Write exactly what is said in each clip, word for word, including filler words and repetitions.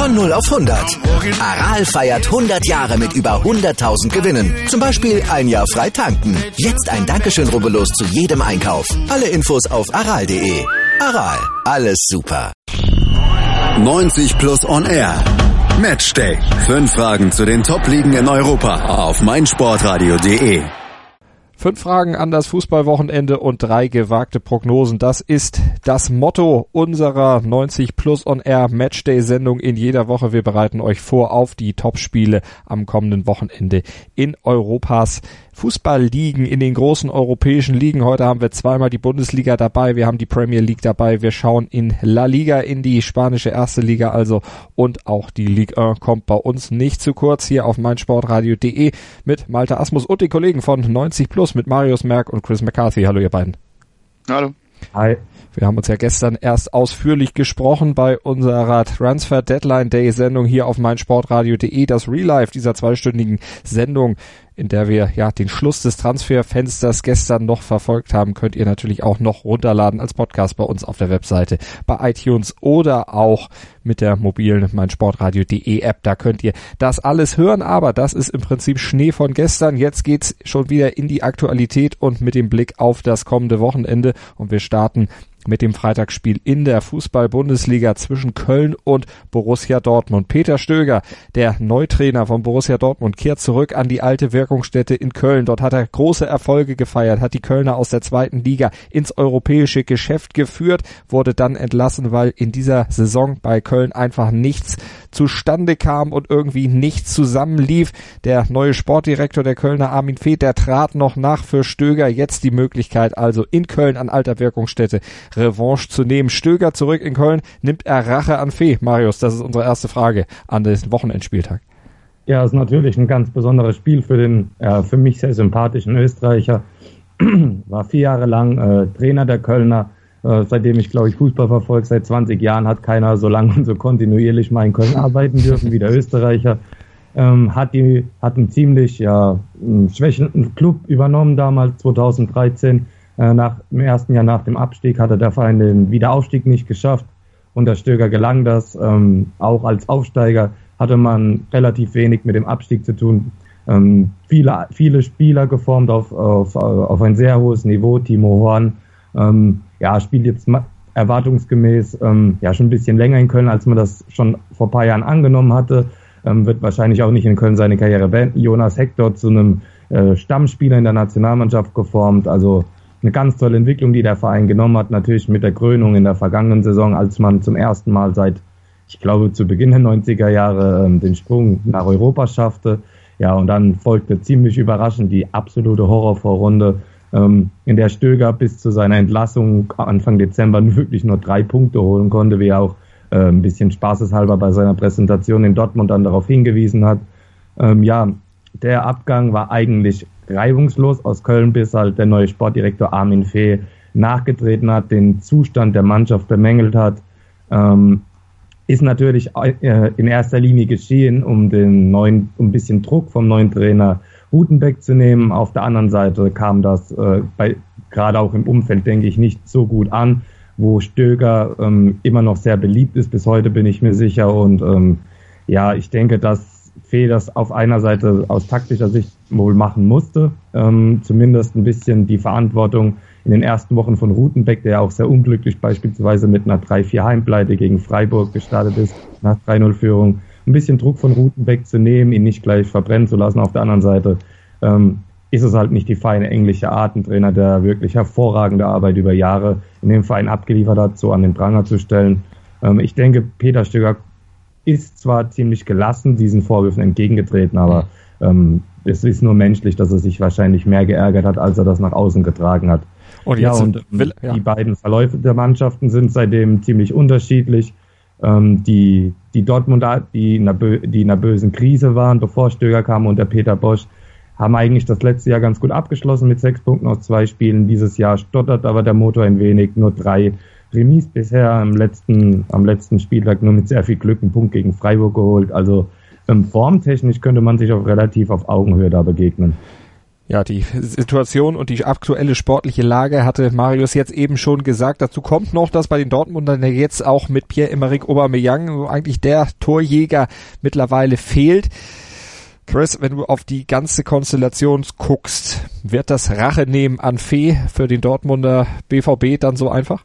Von null auf hundert. Aral feiert hundert Jahre mit über hunderttausend Gewinnen. Zum Beispiel ein Jahr frei tanken. Jetzt ein Dankeschön, rubbellos zu jedem Einkauf. Alle Infos auf aral punkt de. Aral, alles super. neunzig plus on air. Matchday. Fünf Fragen zu den Top-Ligen in Europa auf meinsportradio punkt de. Fünf Fragen an das Fußballwochenende und drei gewagte Prognosen. Das ist das Motto unserer neunzig plus on air Matchday-Sendung in jeder Woche. Wir bereiten euch vor auf die Topspiele am kommenden Wochenende in Europas Fußballligen, in den großen europäischen Ligen. Heute haben wir zweimal die Bundesliga dabei, wir haben die Premier League dabei, wir schauen in La Liga, in die spanische erste Liga also, und auch die Ligue eins kommt bei uns nicht zu kurz hier auf meinsportradio punkt de mit Malte Asmus und den Kollegen von neunzig plus, mit Marius Merck und Chris McCarthy. Hallo ihr beiden. Hallo. Hi. Wir haben uns ja gestern erst ausführlich gesprochen bei unserer Transfer Deadline Day Sendung hier auf meinsportradio punkt de. Das Real Life dieser zweistündigen Sendung, in der wir ja den Schluss des Transferfensters gestern noch verfolgt haben, könnt ihr natürlich auch noch runterladen als Podcast bei uns auf der Webseite, bei iTunes oder auch mit der mobilen meinsportradio punkt de App. Da könnt ihr das alles hören, aber das ist im Prinzip Schnee von gestern. Jetzt geht's schon wieder in die Aktualität und mit dem Blick auf das kommende Wochenende, und wir starten mit dem Freitagsspiel in der Fußball-Bundesliga zwischen Köln und Borussia Dortmund. Peter Stöger, der Neutrainer von Borussia Dortmund, kehrt zurück an die alte Wirkungsstätte in Köln. Dort hat er große Erfolge gefeiert, hat die Kölner aus der zweiten Liga ins europäische Geschäft geführt, wurde dann entlassen, weil in dieser Saison bei Köln einfach nichts zustande kam und irgendwie nichts zusammenlief. Der neue Sportdirektor der Kölner, Armin Fee, der trat noch nach für Stöger. Jetzt die Möglichkeit also in Köln an alter Wirkungsstätte Revanche zu nehmen. Stöger zurück in Köln, nimmt er Rache an Fee? Marius, das ist unsere erste Frage an den Wochenendspieltag. Ja, ist natürlich ein ganz besonderes Spiel für den äh, für mich sehr sympathischen Österreicher. War vier Jahre lang äh, Trainer der Kölner. Äh, seitdem ich, glaube ich, Fußball verfolge, seit zwanzig Jahren hat keiner so lange und so kontinuierlich mal in Köln arbeiten dürfen wie der Österreicher. Ähm, hat die hat einen ziemlich ja einen schwächenden Club übernommen damals, zweitausenddreizehn. Nach dem ersten Jahr nach dem Abstieg hatte der Verein den Wiederaufstieg nicht geschafft. Unter Stöger gelang das. Ähm, auch als Aufsteiger hatte man relativ wenig mit dem Abstieg zu tun. Ähm, viele, viele Spieler geformt auf, auf, auf ein sehr hohes Niveau. Timo Horn ähm, ja, spielt jetzt erwartungsgemäß ähm, ja schon ein bisschen länger in Köln, als man das schon vor ein paar Jahren angenommen hatte. Ähm, wird wahrscheinlich auch nicht in Köln seine Karriere beenden. Jonas Hector zu einem äh, Stammspieler in der Nationalmannschaft geformt. Also eine ganz tolle Entwicklung, die der Verein genommen hat, natürlich mit der Krönung in der vergangenen Saison, als man zum ersten Mal seit, ich glaube, zu Beginn der neunziger Jahre ähm, den Sprung nach Europa schaffte. Ja, und dann folgte ziemlich überraschend die absolute Horrorvorrunde, ähm, in der Stöger bis zu seiner Entlassung Anfang Dezember wirklich nur drei Punkte holen konnte, wie er auch äh, ein bisschen spaßeshalber bei seiner Präsentation in Dortmund dann darauf hingewiesen hat. Ähm, ja, der Abgang war eigentlich reibungslos aus Köln, bis halt der neue Sportdirektor Armin Fee nachgetreten hat, den Zustand der Mannschaft bemängelt hat. Ähm, ist natürlich äh, in erster Linie geschehen, um den neuen, um ein bisschen Druck vom neuen Trainer Rutenbeck zu nehmen. Auf der anderen Seite kam das äh, bei, gerade auch im Umfeld, denke ich, nicht so gut an, wo Stöger ähm, immer noch sehr beliebt ist. Bis heute bin ich mir sicher. Und ähm, ja, ich denke, dass Fee das auf einer Seite aus taktischer Sicht wohl machen musste, ähm, zumindest ein bisschen die Verantwortung in den ersten Wochen von Rutenbeck, der auch sehr unglücklich beispielsweise mit einer drei vier Heimpleite gegen Freiburg gestartet ist, nach drei null Führung, ein bisschen Druck von Rutenbeck zu nehmen, ihn nicht gleich verbrennen zu lassen. Auf der anderen Seite ähm, ist es halt nicht die feine englische Art, ein Trainer, der wirklich hervorragende Arbeit über Jahre in dem Verein abgeliefert hat, so an den Pranger zu stellen. Ähm, ich denke, Peter Stöger ist zwar ziemlich gelassen diesen Vorwürfen entgegengetreten, aber ähm, es ist nur menschlich, dass er sich wahrscheinlich mehr geärgert hat, als er das nach außen getragen hat. Und ja, und will, ja. Die beiden Verläufe der Mannschaften sind seitdem ziemlich unterschiedlich. Ähm, die die Dortmunder, die in, einer die in einer bösen Krise waren, bevor Stöger kam, und der Peter Bosch, haben eigentlich das letzte Jahr ganz gut abgeschlossen mit sechs Punkten aus zwei Spielen. Dieses Jahr stottert aber der Motor ein wenig, nur drei Remis bisher, am letzten, am letzten Spieltag nur mit sehr viel Glück einen Punkt gegen Freiburg geholt. Also ähm, formtechnisch könnte man sich auch relativ auf Augenhöhe da begegnen. Ja, die Situation und die aktuelle sportliche Lage hatte Marius jetzt eben schon gesagt. Dazu kommt noch, dass bei den Dortmundern jetzt auch mit Pierre-Emerick Aubameyang so eigentlich der Torjäger mittlerweile fehlt. Chris, wenn du auf die ganze Konstellation guckst, wird das Rache nehmen an Fee für den Dortmunder B V B dann so einfach?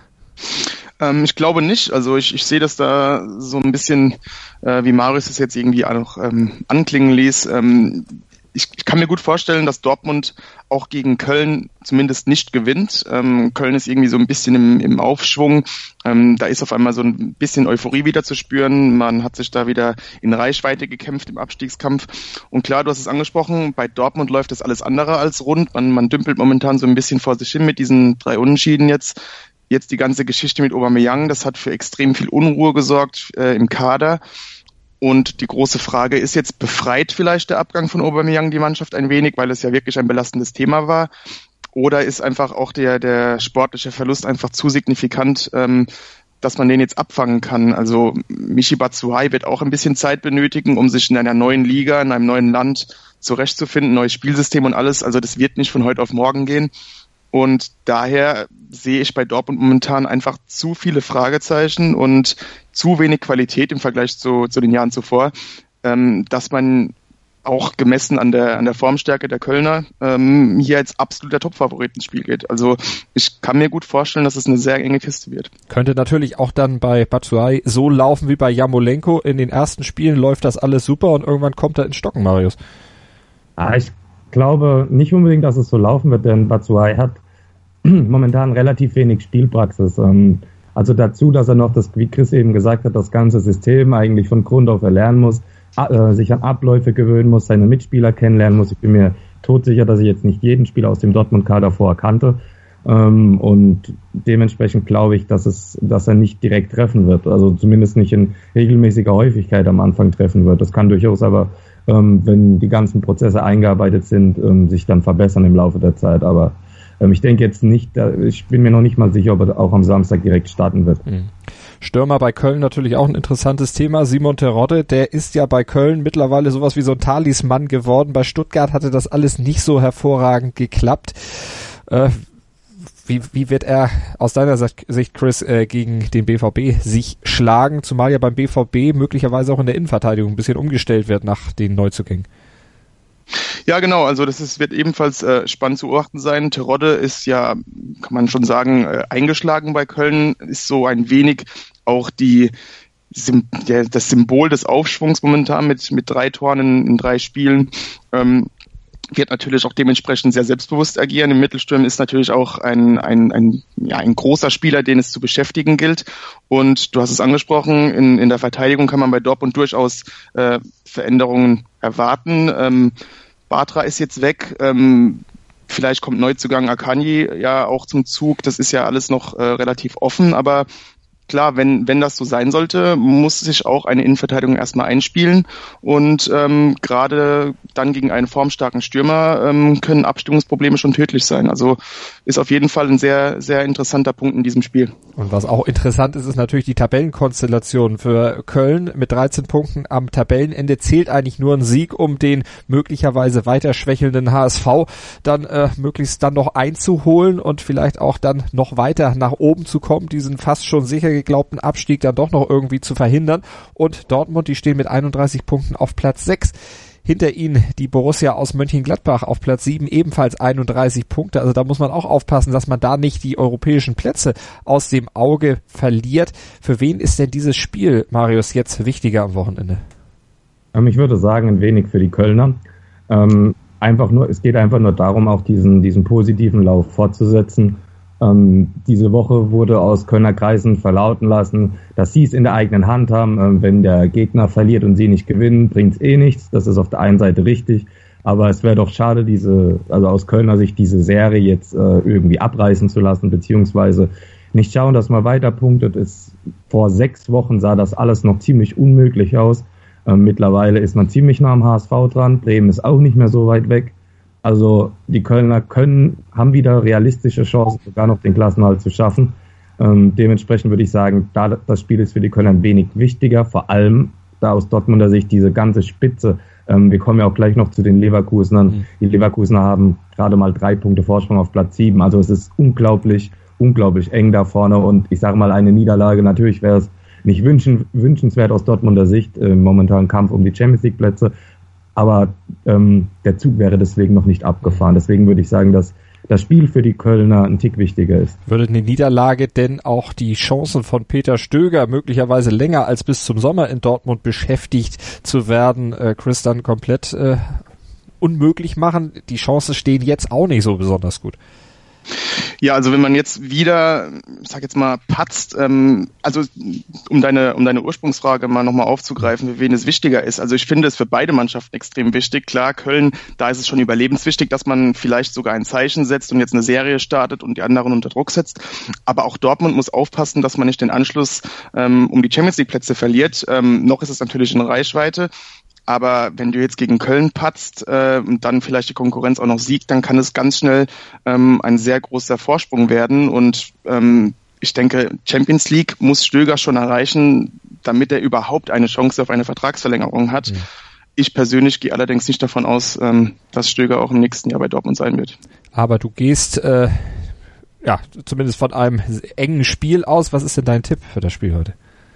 Ähm, ich glaube nicht. Also ich, ich sehe das da so ein bisschen, äh, wie Marius es jetzt irgendwie auch ähm, anklingen ließ. Ähm, Ich, ich kann mir gut vorstellen, dass Dortmund auch gegen Köln zumindest nicht gewinnt. Ähm, Köln ist irgendwie so ein bisschen im, im Aufschwung. Ähm, da ist auf einmal so ein bisschen Euphorie wieder zu spüren. Man hat sich da wieder in Reichweite gekämpft im Abstiegskampf. Und klar, du hast es angesprochen, bei Dortmund läuft das alles andere als rund. Man, man dümpelt momentan so ein bisschen vor sich hin mit diesen drei Unentschieden jetzt. Jetzt die ganze Geschichte mit Aubameyang, das hat für extrem viel Unruhe gesorgt äh, im Kader. Und die große Frage ist jetzt, befreit vielleicht der Abgang von Aubameyang die Mannschaft ein wenig, weil es ja wirklich ein belastendes Thema war? Oder ist einfach auch der, der sportliche Verlust einfach zu signifikant, ähm, dass man den jetzt abfangen kann? Also Michy Batshuayi wird auch ein bisschen Zeit benötigen, um sich in einer neuen Liga, in einem neuen Land zurechtzufinden, neues Spielsystem und alles. Also das wird nicht von heute auf morgen gehen. Und daher sehe ich bei Dortmund momentan einfach zu viele Fragezeichen und zu wenig Qualität im Vergleich zu, zu den Jahren zuvor, ähm, dass man auch gemessen an der, an der Formstärke der Kölner ähm, hier als absoluter Topfavorit ins Spiel geht. Also ich kann mir gut vorstellen, dass es eine sehr enge Kiste wird. Könnte natürlich auch dann bei Batshuayi so laufen wie bei Yarmolenko. In den ersten Spielen läuft das alles super und irgendwann kommt er ins Stocken, Marius. Ah, ich glaube nicht unbedingt, dass es so laufen wird, denn Batshuayi hat momentan relativ wenig Spielpraxis. Also dazu, dass er noch, das, wie Chris eben gesagt hat, das ganze System eigentlich von Grund auf erlernen muss, sich an Abläufe gewöhnen muss, seine Mitspieler kennenlernen muss. Ich bin mir todsicher, dass ich jetzt nicht jeden Spieler aus dem Dortmund-Kader vorher kannte. Und dementsprechend glaube ich, dass es, dass er nicht direkt treffen wird. Also zumindest nicht in regelmäßiger Häufigkeit am Anfang treffen wird. Das kann durchaus aber, wenn die ganzen Prozesse eingearbeitet sind, sich dann verbessern im Laufe der Zeit. Aber ich denke jetzt nicht, ich bin mir noch nicht mal sicher, ob er auch am Samstag direkt starten wird. Stürmer bei Köln natürlich auch ein interessantes Thema. Simon Terodde, der ist ja bei Köln mittlerweile sowas wie so ein Talisman geworden. Bei Stuttgart hatte das alles nicht so hervorragend geklappt. Äh, wie, wie wird er aus deiner Sicht, Chris, äh, gegen den B V B sich schlagen? Zumal ja beim B V B möglicherweise auch in der Innenverteidigung ein bisschen umgestellt wird nach den Neuzugängen. Ja, genau, also das ist, wird ebenfalls äh, spannend zu beobachten sein. Terodde ist ja, kann man schon sagen, äh, eingeschlagen bei Köln, ist so ein wenig auch die, Sim, der, das Symbol des Aufschwungs momentan mit, mit drei Toren in, in drei Spielen. Ähm, wird natürlich auch dementsprechend sehr selbstbewusst agieren. Im Mittelsturm ist natürlich auch ein, ein, ein, ja, ein großer Spieler, den es zu beschäftigen gilt. Und du hast es angesprochen, in, in der Verteidigung kann man bei Dortmund durchaus äh, Veränderungen erwarten. Ähm, Bartra ist jetzt weg. Ähm, vielleicht kommt Neuzugang Akanji ja auch zum Zug. Das ist ja alles noch äh, relativ offen, aber klar, wenn wenn das so sein sollte, muss sich auch eine Innenverteidigung erstmal einspielen und ähm, gerade dann gegen einen formstarken Stürmer ähm, können Abstimmungsprobleme schon tödlich sein. Also ist auf jeden Fall ein sehr, sehr interessanter Punkt in diesem Spiel. Und was auch interessant ist, ist natürlich die Tabellenkonstellation für Köln mit dreizehn Punkten am Tabellenende. Zählt eigentlich nur ein Sieg, um den möglicherweise weiter schwächelnden H S V dann äh, möglichst dann noch einzuholen und vielleicht auch dann noch weiter nach oben zu kommen, diesen fast schon sicher geglaubten Abstieg dann doch noch irgendwie zu verhindern. Und Dortmund, die stehen mit einunddreißig Punkten auf Platz sechs. Hinter ihnen die Borussia aus Mönchengladbach auf Platz sieben, ebenfalls einunddreißig Punkte. Also da muss man auch aufpassen, dass man da nicht die europäischen Plätze aus dem Auge verliert. Für wen ist denn dieses Spiel, Marius, jetzt wichtiger am Wochenende? Ich würde sagen, ein wenig für die Kölner. Ähm, einfach nur, es geht einfach nur darum, auch diesen, diesen positiven Lauf fortzusetzen. Ähm, diese Woche wurde aus Kölner Kreisen verlauten lassen, dass sie es in der eigenen Hand haben. Ähm, wenn der Gegner verliert und sie nicht gewinnen, bringt es eh nichts. Das ist auf der einen Seite richtig, aber es wäre doch schade, diese, also aus Kölner Sicht diese Serie jetzt äh, irgendwie abreißen zu lassen, beziehungsweise nicht schauen, dass man weiter punktet. Es, vor sechs Wochen sah das alles noch ziemlich unmöglich aus. Ähm, mittlerweile ist man ziemlich nah am H S V dran. Bremen ist auch nicht mehr so weit weg. Also die Kölner können, haben wieder realistische Chancen, sogar noch den Klassenerhalt zu schaffen. Ähm, dementsprechend würde ich sagen, da das Spiel ist für die Kölner ein wenig wichtiger, vor allem da aus Dortmunder Sicht diese ganze Spitze Ähm, wir kommen ja auch gleich noch zu den Leverkusenern. Mhm. Die Leverkusener haben gerade mal drei Punkte Vorsprung auf Platz sieben. Also es ist unglaublich, unglaublich eng da vorne. Und ich sage mal, eine Niederlage, natürlich wäre es nicht wünschen, wünschenswert aus Dortmunder Sicht, äh, momentan Kampf um die Champions League Plätze. Aber ähm, der Zug wäre deswegen noch nicht abgefahren. Deswegen würde ich sagen, dass das Spiel für die Kölner ein Tick wichtiger ist. Würde eine Niederlage denn auch die Chancen von Peter Stöger möglicherweise länger als bis zum Sommer in Dortmund beschäftigt zu werden, äh, Chris, dann komplett äh, unmöglich machen? Die Chancen stehen jetzt auch nicht so besonders gut. Ja, also wenn man jetzt wieder, ich sag jetzt mal, patzt, ähm, also um deine um deine Ursprungsfrage mal nochmal aufzugreifen, für wen es wichtiger ist. Also ich finde es für beide Mannschaften extrem wichtig. Klar, Köln, da ist es schon überlebenswichtig, dass man vielleicht sogar ein Zeichen setzt und jetzt eine Serie startet und die anderen unter Druck setzt. Aber auch Dortmund muss aufpassen, dass man nicht den Anschluss ähm, um die Champions League Plätze verliert. Ähm, noch ist es natürlich in Reichweite. Aber wenn du jetzt gegen Köln patzt äh, und dann vielleicht die Konkurrenz auch noch siegt, dann kann es ganz schnell ähm, ein sehr großer Vorsprung werden. Und ähm, ich denke, Champions League muss Stöger schon erreichen, damit er überhaupt eine Chance auf eine Vertragsverlängerung hat. Ja. Ich persönlich gehe allerdings nicht davon aus, ähm, dass Stöger auch im nächsten Jahr bei Dortmund sein wird. Aber du gehst äh, ja zumindest von einem engen Spiel aus. Was ist denn dein Tipp für das Spiel heute?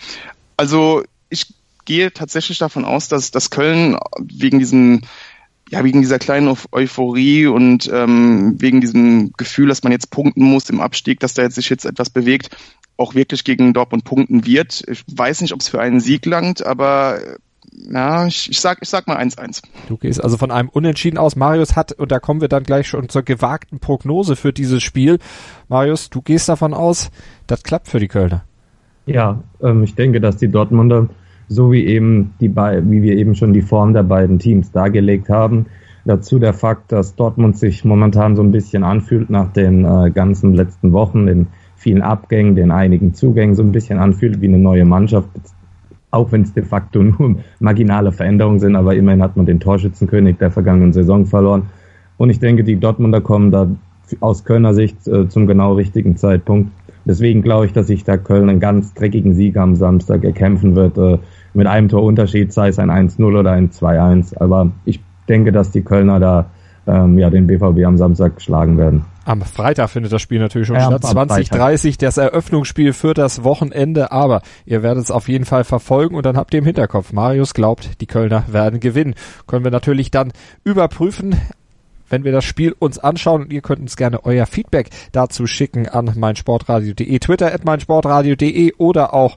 Also ich gehe tatsächlich davon aus, dass, dass Köln wegen diesem, ja, wegen dieser kleinen Euphorie und ähm, wegen diesem Gefühl, dass man jetzt punkten muss im Abstieg, dass da jetzt sich jetzt etwas bewegt, auch wirklich gegen Dortmund punkten wird. Ich weiß nicht, ob es für einen Sieg langt, aber ja, ich, ich sag, ich sag mal eins eins. Du gehst also von einem Unentschieden aus. Marius hat, und da kommen wir dann gleich schon zur gewagten Prognose für dieses Spiel. Marius, du gehst davon aus, das klappt für die Kölner. Ja, ähm, ich denke, dass die Dortmunder, so wie eben die be- wie wir eben schon die Form der beiden Teams dargelegt haben. Dazu der Fakt, dass Dortmund sich momentan so ein bisschen anfühlt nach den äh, ganzen letzten Wochen, den vielen Abgängen, den einigen Zugängen, so ein bisschen anfühlt wie eine neue Mannschaft, auch wenn es de facto nur marginale Veränderungen sind, aber immerhin hat man den Torschützenkönig der vergangenen Saison verloren. Und ich denke, die Dortmunder kommen da aus Kölner Sicht äh, zum genau richtigen Zeitpunkt. Deswegen glaube ich, dass sich da Köln einen ganz dreckigen Sieg am Samstag erkämpfen wird, äh, mit einem Torunterschied, sei es ein eins null oder ein zwei eins. Aber ich denke, dass die Kölner da ähm, ja den B V B am Samstag schlagen werden. Am Freitag findet das Spiel natürlich schon ja, statt, zwanzig dreißig, das Eröffnungsspiel für das Wochenende, aber ihr werdet es auf jeden Fall verfolgen und dann habt ihr im Hinterkopf, Marius glaubt, die Kölner werden gewinnen. Können wir natürlich dann überprüfen, wenn wir das Spiel uns anschauen, und ihr könnt uns gerne euer Feedback dazu schicken an meinsportradio punkt de, Twitter at meinsportradio punkt de oder auch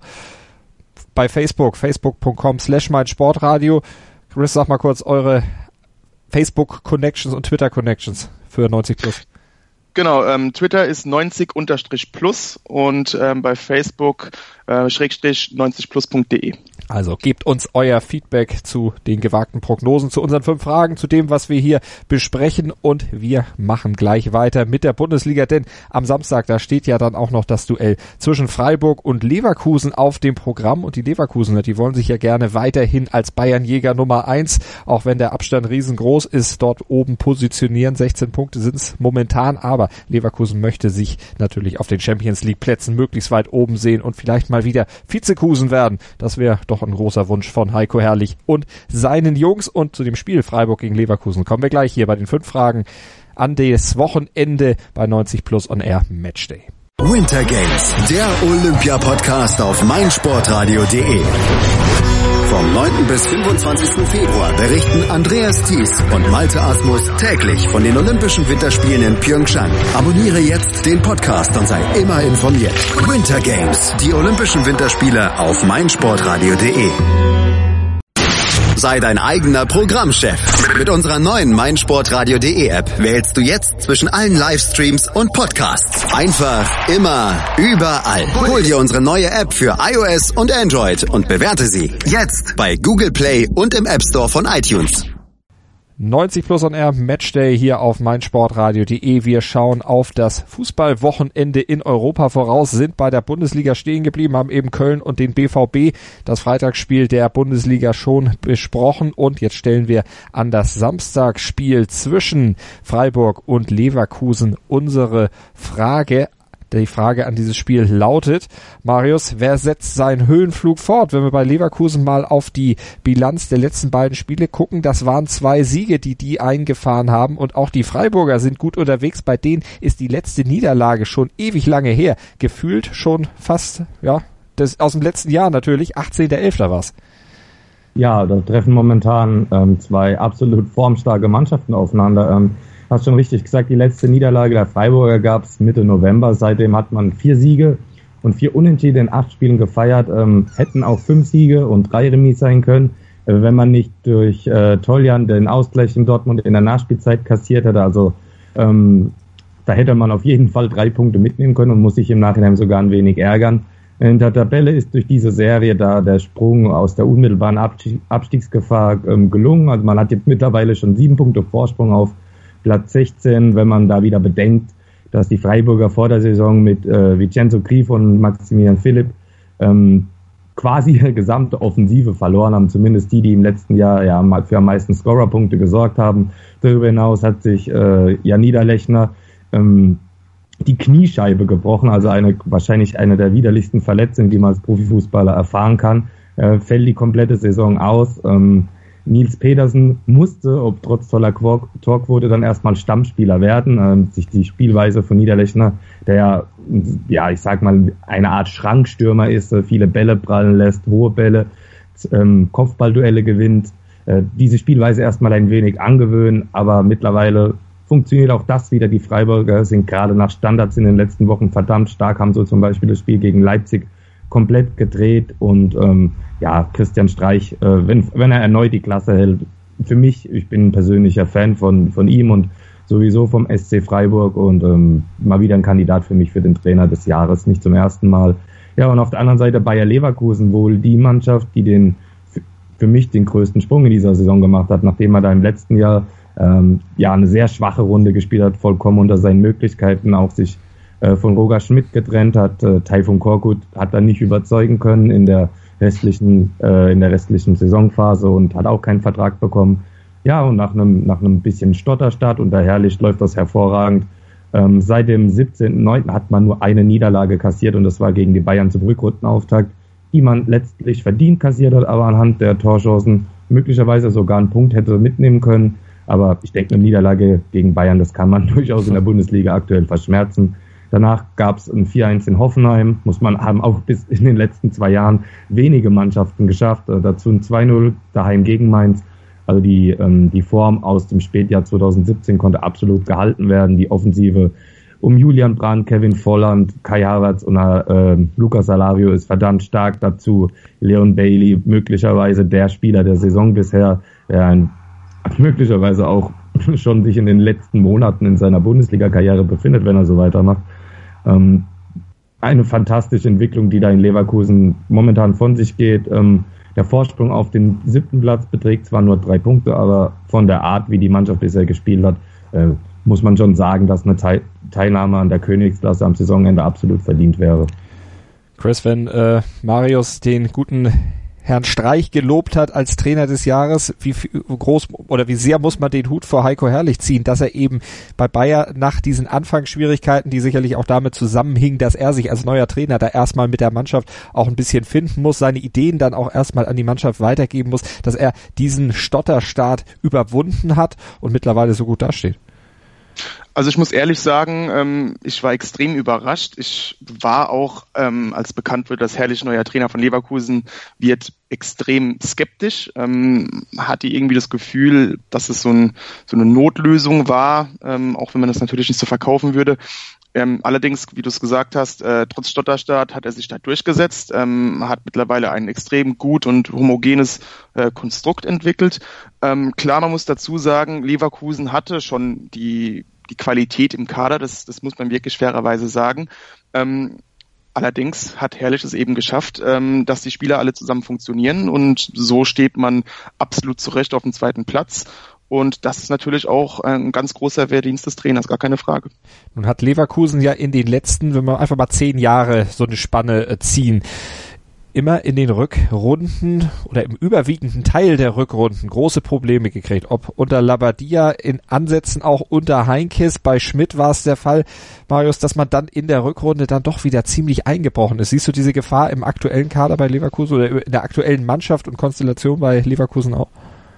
bei Facebook, facebook punkt com slash meinsportradio. Chris, sag mal kurz eure Facebook-Connections und Twitter-Connections für neunzig plus. Genau, ähm, Twitter ist neunzig plus und ähm, bei Facebook äh, schrägstrich neunzig plus punkt de. Also gebt uns euer Feedback zu den gewagten Prognosen, zu unseren fünf Fragen, zu dem, was wir hier besprechen, und wir machen gleich weiter mit der Bundesliga, denn am Samstag, da steht ja dann auch noch das Duell zwischen Freiburg und Leverkusen auf dem Programm, und die Leverkusener, die wollen sich ja gerne weiterhin als Bayernjäger Nummer eins, auch wenn der Abstand riesengroß ist, dort oben positionieren. sechzehn Punkte sind es momentan, aber Leverkusen möchte sich natürlich auf den Champions League Plätzen möglichst weit oben sehen und vielleicht mal wieder Vizekusen werden. Das wäre doch ein großer Wunsch von Heiko Herrlich und seinen Jungs. Und zu dem Spiel Freiburg gegen Leverkusen kommen wir gleich hier bei den fünf Fragen an das Wochenende bei neunzig plus on Air Matchday. Winter Games, der Olympia-Podcast auf meinsportradio punkt de. Vom neunten bis fünfundzwanzigsten Februar berichten Andreas Thies und Malte Asmus täglich von den Olympischen Winterspielen in Pyeongchang. Abonniere jetzt den Podcast und sei immer informiert. Winter Games, die Olympischen Winterspiele auf meinsportradio punkt de. Sei dein eigener Programmchef. Mit unserer neuen meinsportradio punkt de App wählst du jetzt zwischen allen Livestreams und Podcasts. Einfach, immer, überall. Hol dir unsere neue App für iOS und Android und bewerte sie jetzt bei Google Play und im App Store von iTunes. neunzig plus on Air Matchday hier auf meinsportradio punkt de. Wir schauen auf das Fußballwochenende in Europa voraus, sind bei der Bundesliga stehen geblieben, haben eben Köln und den B V B, das Freitagsspiel der Bundesliga, schon besprochen, und jetzt stellen wir an das Samstagsspiel zwischen Freiburg und Leverkusen unsere Frage. Die Frage an dieses Spiel lautet, Marius, wer setzt seinen Höhenflug fort? Wenn wir bei Leverkusen mal auf die Bilanz der letzten beiden Spiele gucken, das waren zwei Siege, die die eingefahren haben und auch die Freiburger sind gut unterwegs. Bei denen ist die letzte Niederlage schon ewig lange her. Gefühlt schon fast, ja, das aus dem letzten Jahr natürlich, achtzehnter elfter war's. Ja, da treffen momentan ähm, zwei absolut formstarke Mannschaften aufeinander. Ähm, hast schon richtig gesagt, die letzte Niederlage der Freiburger gab es Mitte November. Seitdem hat man vier Siege und vier Unentschieden in acht Spielen gefeiert. Ähm, hätten auch fünf Siege und drei Remis sein können, äh, wenn man nicht durch äh, Toljan den Ausgleich in Dortmund in der Nachspielzeit kassiert hätte. Also ähm, da hätte man auf jeden Fall drei Punkte mitnehmen können und muss sich im Nachhinein sogar ein wenig ärgern. In der Tabelle ist durch diese Serie da der Sprung aus der unmittelbaren Abstiegsgefahr ähm, gelungen. Also man hat jetzt mittlerweile schon sieben Punkte Vorsprung auf Platz sechzehn, wenn man da wieder bedenkt, dass die Freiburger vor der Saison mit äh, Vincenzo Grifo und Maximilian Philipp ähm, quasi ihre gesamte Offensive verloren haben, zumindest die, die im letzten Jahr ja für am meisten Scorerpunkte gesorgt haben. Darüber hinaus hat sich äh, Jan Niederlechner ähm, die Kniescheibe gebrochen, also eine wahrscheinlich eine der widerlichsten Verletzungen, die man als Profifußballer erfahren kann. Äh, fällt die komplette Saison aus. Ähm, Nils Pedersen musste, ob trotz toller Torquote, dann erstmal Stammspieler werden, ähm, sich die Spielweise von Niederlechner, der ja, ja, ich sag mal, eine Art Schrankstürmer ist, äh, viele Bälle prallen lässt, hohe Bälle, ähm, Kopfballduelle gewinnt, äh, diese Spielweise erstmal ein wenig angewöhnen, aber mittlerweile funktioniert auch das wieder. Die Freiburger sind gerade nach Standards in den letzten Wochen verdammt stark, haben so zum Beispiel das Spiel gegen Leipzig komplett gedreht und ähm, ja, Christian Streich, äh, wenn, wenn er erneut die Klasse hält, für mich, ich bin ein persönlicher Fan von, von ihm und sowieso vom S C Freiburg und ähm, mal wieder ein Kandidat für mich für den Trainer des Jahres, nicht zum ersten Mal. Ja, und auf der anderen Seite Bayer Leverkusen, wohl die Mannschaft, die den für mich den größten Sprung in dieser Saison gemacht hat, nachdem er da im letzten Jahr ähm, ja eine sehr schwache Runde gespielt hat, vollkommen unter seinen Möglichkeiten, auch sich äh, von Roger Schmidt getrennt hat. Äh, Tayfun Korkut hat dann nicht überzeugen können in der restlichen äh, in der restlichen Saisonphase und hat auch keinen Vertrag bekommen. Ja, und nach einem nach einem bisschen Stotterstart unter Herrlich läuft das hervorragend. Ähm, seit dem siebzehnten neunten hat man nur eine Niederlage kassiert und das war gegen die Bayern zum Rückrundenauftakt, die man letztlich verdient kassiert hat, aber anhand der Torchancen möglicherweise sogar einen Punkt hätte mitnehmen können. Aber ich denke, eine Niederlage gegen Bayern, das kann man durchaus in der Bundesliga aktuell verschmerzen. Danach gab es ein vier eins in Hoffenheim, muss man haben auch bis in den letzten zwei Jahren wenige Mannschaften geschafft. Äh, dazu ein zwei null daheim gegen Mainz. Also die ähm, die Form aus dem Spätjahr zweitausendsiebzehn konnte absolut gehalten werden. Die Offensive um Julian Brandt, Kevin Volland, Kai Havertz und äh, Lucas Alario ist verdammt stark. Dazu Leon Bailey, möglicherweise der Spieler der Saison bisher, der ein möglicherweise auch schon sich in den letzten Monaten in seiner Bundesliga-Karriere befindet, wenn er so weitermacht. Ähm, eine fantastische Entwicklung, die da in Leverkusen momentan von sich geht. Ähm, der Vorsprung auf den siebten Platz beträgt zwar nur drei Punkte, aber von der Art, wie die Mannschaft bisher gespielt hat, äh, muss man schon sagen, dass eine Teil- Teilnahme an der Königsklasse am Saisonende absolut verdient wäre. Chris, wenn äh, Marius den guten Herrn Streich gelobt hat als Trainer des Jahres, wie groß oder wie sehr muss man den Hut vor Heiko Herrlich ziehen, dass er eben bei Bayer nach diesen Anfangsschwierigkeiten, die sicherlich auch damit zusammenhingen, dass er sich als neuer Trainer da erstmal mit der Mannschaft auch ein bisschen finden muss, seine Ideen dann auch erstmal an die Mannschaft weitergeben muss, dass er diesen Stotterstart überwunden hat und mittlerweile so gut dasteht. Also ich muss ehrlich sagen, ähm, ich war extrem überrascht. Ich war auch, ähm, als bekannt wird, dass Herrlich neuer Trainer von Leverkusen wird, extrem skeptisch. Ähm, hatte irgendwie das Gefühl, dass es so, ein, so eine Notlösung war, ähm, auch wenn man das natürlich nicht so verkaufen würde. Ähm, allerdings, wie du es gesagt hast, äh, trotz Stotterstart hat er sich da durchgesetzt, ähm, hat mittlerweile ein extrem gut und homogenes äh, Konstrukt entwickelt. Ähm, klar, man muss dazu sagen, Leverkusen hatte schon die die Qualität im Kader, das, das muss man wirklich fairerweise sagen. Ähm, allerdings hat Herrlich es eben geschafft, ähm, dass die Spieler alle zusammen funktionieren und so steht man absolut zurecht auf dem zweiten Platz. Und das ist natürlich auch ein ganz großer Wehrdienst des Trainers, gar keine Frage. Nun hat Leverkusen ja in den letzten, wenn wir einfach mal zehn Jahre so eine Spanne äh, ziehen, immer in den Rückrunden oder im überwiegenden Teil der Rückrunden große Probleme gekriegt. Ob unter Labadia, in Ansätzen auch unter Heinkes. Bei Schmidt war es der Fall, Marius, dass man dann in der Rückrunde dann doch wieder ziemlich eingebrochen ist. Siehst du diese Gefahr im aktuellen Kader bei Leverkusen oder in der aktuellen Mannschaft und Konstellation bei Leverkusen auch?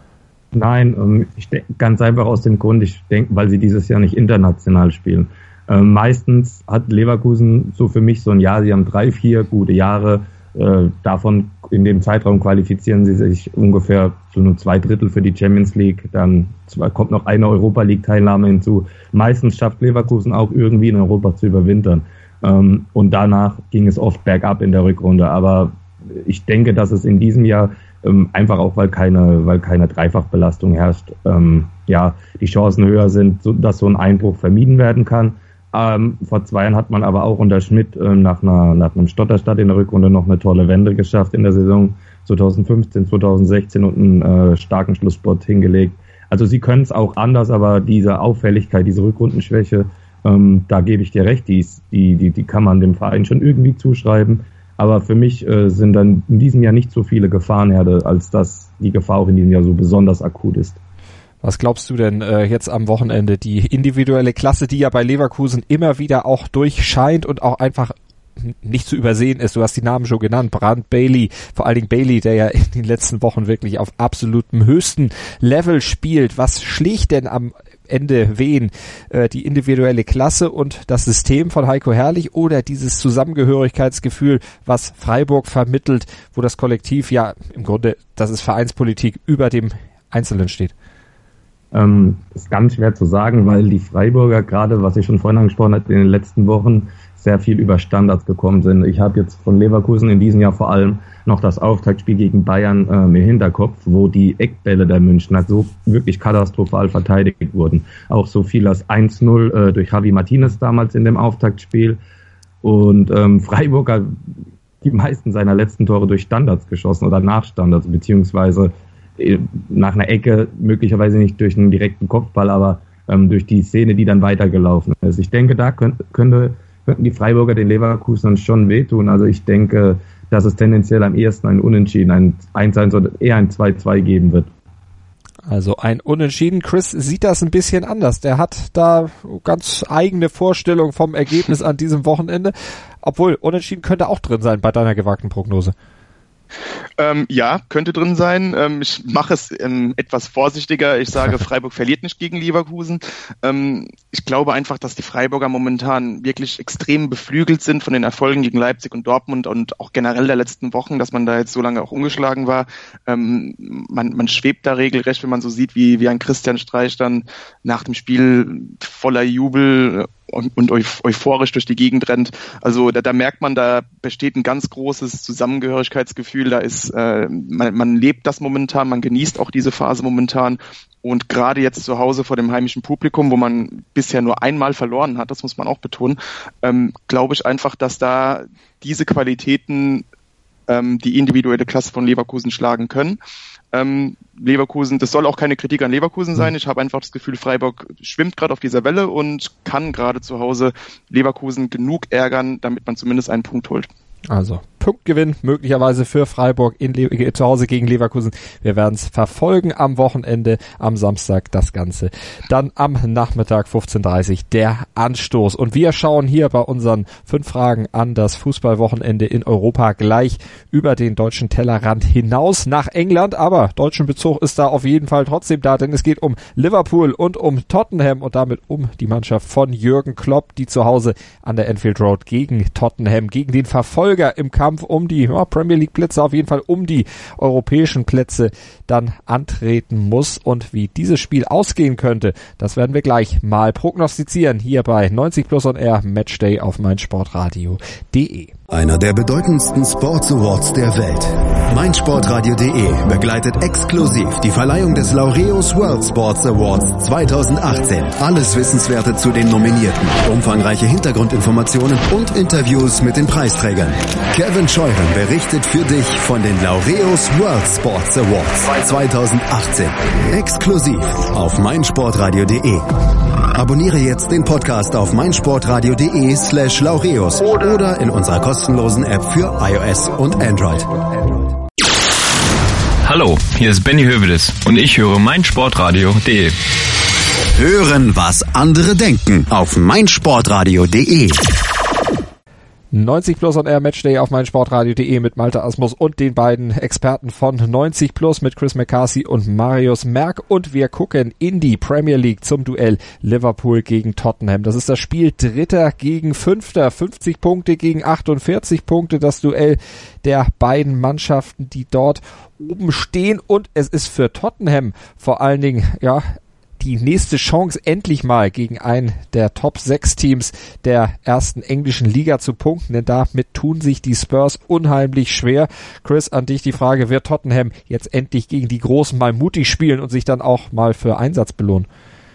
Nein, ich denke ganz einfach aus dem Grund, ich denke, weil sie dieses Jahr nicht international spielen. Ähm, meistens hat Leverkusen so für mich so ein Jahr, sie haben drei, vier gute Jahre, äh, davon in dem Zeitraum qualifizieren sie sich ungefähr zu nur zwei Drittel für die Champions League, dann kommt noch eine Europa League Teilnahme hinzu. Meistens schafft Leverkusen auch irgendwie in Europa zu überwintern, ähm, und danach ging es oft bergab in der Rückrunde, aber ich denke, dass es in diesem Jahr ähm, einfach auch, weil keine, weil keine Dreifachbelastung herrscht, ähm, ja, die Chancen höher sind, so, dass so ein Einbruch vermieden werden kann. Ähm, vor zwei Jahren hat man aber auch unter Schmidt ähm, nach, einer, nach einem Stotterstart in der Rückrunde noch eine tolle Wende geschafft in der Saison zwanzig fünfzehn, zwanzig sechzehn und einen äh, starken Schlussspurt hingelegt. Also sie können es auch anders, aber diese Auffälligkeit, diese Rückrundenschwäche, ähm, da gebe ich dir recht, die, die, die, die kann man dem Verein schon irgendwie zuschreiben. Aber für mich äh, sind dann in diesem Jahr nicht so viele Gefahrenherde, als dass die Gefahr auch in diesem Jahr so besonders akut ist. Was glaubst du denn äh, jetzt am Wochenende? Die individuelle Klasse, die ja bei Leverkusen immer wieder auch durchscheint und auch einfach nicht zu übersehen ist. Du hast die Namen schon genannt. Brandt, Bailey, vor allen Dingen Bailey, der ja in den letzten Wochen wirklich auf absolutem höchsten Level spielt. Was schlägt denn am Ende wen? Äh, die individuelle Klasse und das System von Heiko Herrlich oder dieses Zusammengehörigkeitsgefühl, was Freiburg vermittelt, wo das Kollektiv ja im Grunde, das ist Vereinspolitik, über dem Einzelnen steht? Ähm, ist ganz schwer zu sagen, weil die Freiburger, gerade was ich schon vorhin angesprochen habe, in den letzten Wochen sehr viel über Standards gekommen sind. Ich habe jetzt von Leverkusen in diesem Jahr vor allem noch das Auftaktspiel gegen Bayern ähm, im Hinterkopf, wo die Eckbälle der Münchner so wirklich katastrophal verteidigt wurden. Auch so viel als eins null äh, durch Javi Martinez damals in dem Auftaktspiel. Und ähm, Freiburg hat die meisten seiner letzten Tore durch Standards geschossen oder nach Standards, beziehungsweise nach einer Ecke, möglicherweise nicht durch einen direkten Kopfball, aber ähm, durch die Szene, die dann weitergelaufen ist. Ich denke, da könnte, könnte, könnten die Freiburger den Leverkusenern schon wehtun. Also ich denke, dass es tendenziell am ehesten ein Unentschieden, ein eins eins oder eher ein zwei zwei geben wird. Also ein Unentschieden. Chris sieht das ein bisschen anders. Der hat da ganz eigene Vorstellung vom Ergebnis an diesem Wochenende. Obwohl, Unentschieden könnte auch drin sein bei deiner gewagten Prognose. Ähm, ja, könnte drin sein. Ähm, ich mache es ähm, etwas vorsichtiger. Ich sage, Freiburg verliert nicht gegen Leverkusen. Ähm, ich glaube einfach, dass die Freiburger momentan wirklich extrem beflügelt sind von den Erfolgen gegen Leipzig und Dortmund und auch generell der letzten Wochen, dass man da jetzt so lange auch ungeschlagen war. Ähm, man, man schwebt da regelrecht, wenn man so sieht, wie, wie ein Christian Streich dann nach dem Spiel voller Jubel und, und euphorisch durch die Gegend rennt. Also da, da merkt man, da besteht ein ganz großes Zusammengehörigkeitsgefühl. Da ist, äh, man, man lebt das momentan, man genießt auch diese Phase momentan. Und gerade jetzt zu Hause vor dem heimischen Publikum, wo man bisher nur einmal verloren hat, das muss man auch betonen, ähm, glaube ich einfach, dass da diese Qualitäten ähm, die individuelle Klasse von Leverkusen schlagen können. Ähm, Leverkusen, das soll auch keine Kritik an Leverkusen sein. Ich habe einfach das Gefühl, Freiburg schwimmt gerade auf dieser Welle und kann gerade zu Hause Leverkusen genug ärgern, damit man zumindest einen Punkt holt. Also Punktgewinn möglicherweise für Freiburg in Le- zu Hause gegen Leverkusen. Wir werden es verfolgen am Wochenende, am Samstag das Ganze. Dann am Nachmittag fünfzehn Uhr dreißig der Anstoß. Und wir schauen hier bei unseren fünf Fragen an das Fußballwochenende in Europa gleich über den deutschen Tellerrand hinaus nach England. Aber deutschen Bezug ist da auf jeden Fall trotzdem da, denn es geht um Liverpool und um Tottenham und damit um die Mannschaft von Jürgen Klopp, die zu Hause an der Anfield Road gegen Tottenham, gegen den Verfolger im Kampf um die ja, Premier League Plätze, auf jeden Fall um die europäischen Plätze dann antreten muss. Und wie dieses Spiel ausgehen könnte, das werden wir gleich mal prognostizieren hier bei neunzig Plus on Air Matchday auf meinsportradio punkt de. Einer der bedeutendsten Sports Awards der Welt. meinsportradio punkt de begleitet exklusiv die Verleihung des Laureus World Sports Awards zwanzig achtzehn. Alles Wissenswerte zu den Nominierten, umfangreiche Hintergrundinformationen und Interviews mit den Preisträgern. Kevin Scheuren berichtet für dich von den Laureus World Sports Awards zwanzig achtzehn. Exklusiv auf meinsportradio punkt de. Abonniere jetzt den Podcast auf meinsportradio.de slash Laureus oder in unserer kostenlosen App für iOS und Android. Hallo, hier ist Benny Hövedes und ich höre meinsportradio punkt de. Hören, was andere denken auf meinsportradio punkt de. neunzig Plus on Air Matchday auf meinsportradio punkt de mit Malte Asmus und den beiden Experten von neunzig Plus mit Chris McCarthy und Marius Merck, und wir gucken in die Premier League zum Duell Liverpool gegen Tottenham. Das ist das Spiel Dritter gegen Fünfter, fünfzig Punkte gegen achtundvierzig Punkte, das Duell der beiden Mannschaften, die dort oben stehen, und es ist für Tottenham vor allen Dingen, ja, die nächste Chance, endlich mal gegen einen der Top sechs Teams der ersten englischen Liga zu punkten, denn damit tun sich die Spurs unheimlich schwer. Chris, an dich die Frage, wird Tottenham jetzt endlich gegen die Großen mal mutig spielen und sich dann auch mal für Einsatz belohnen?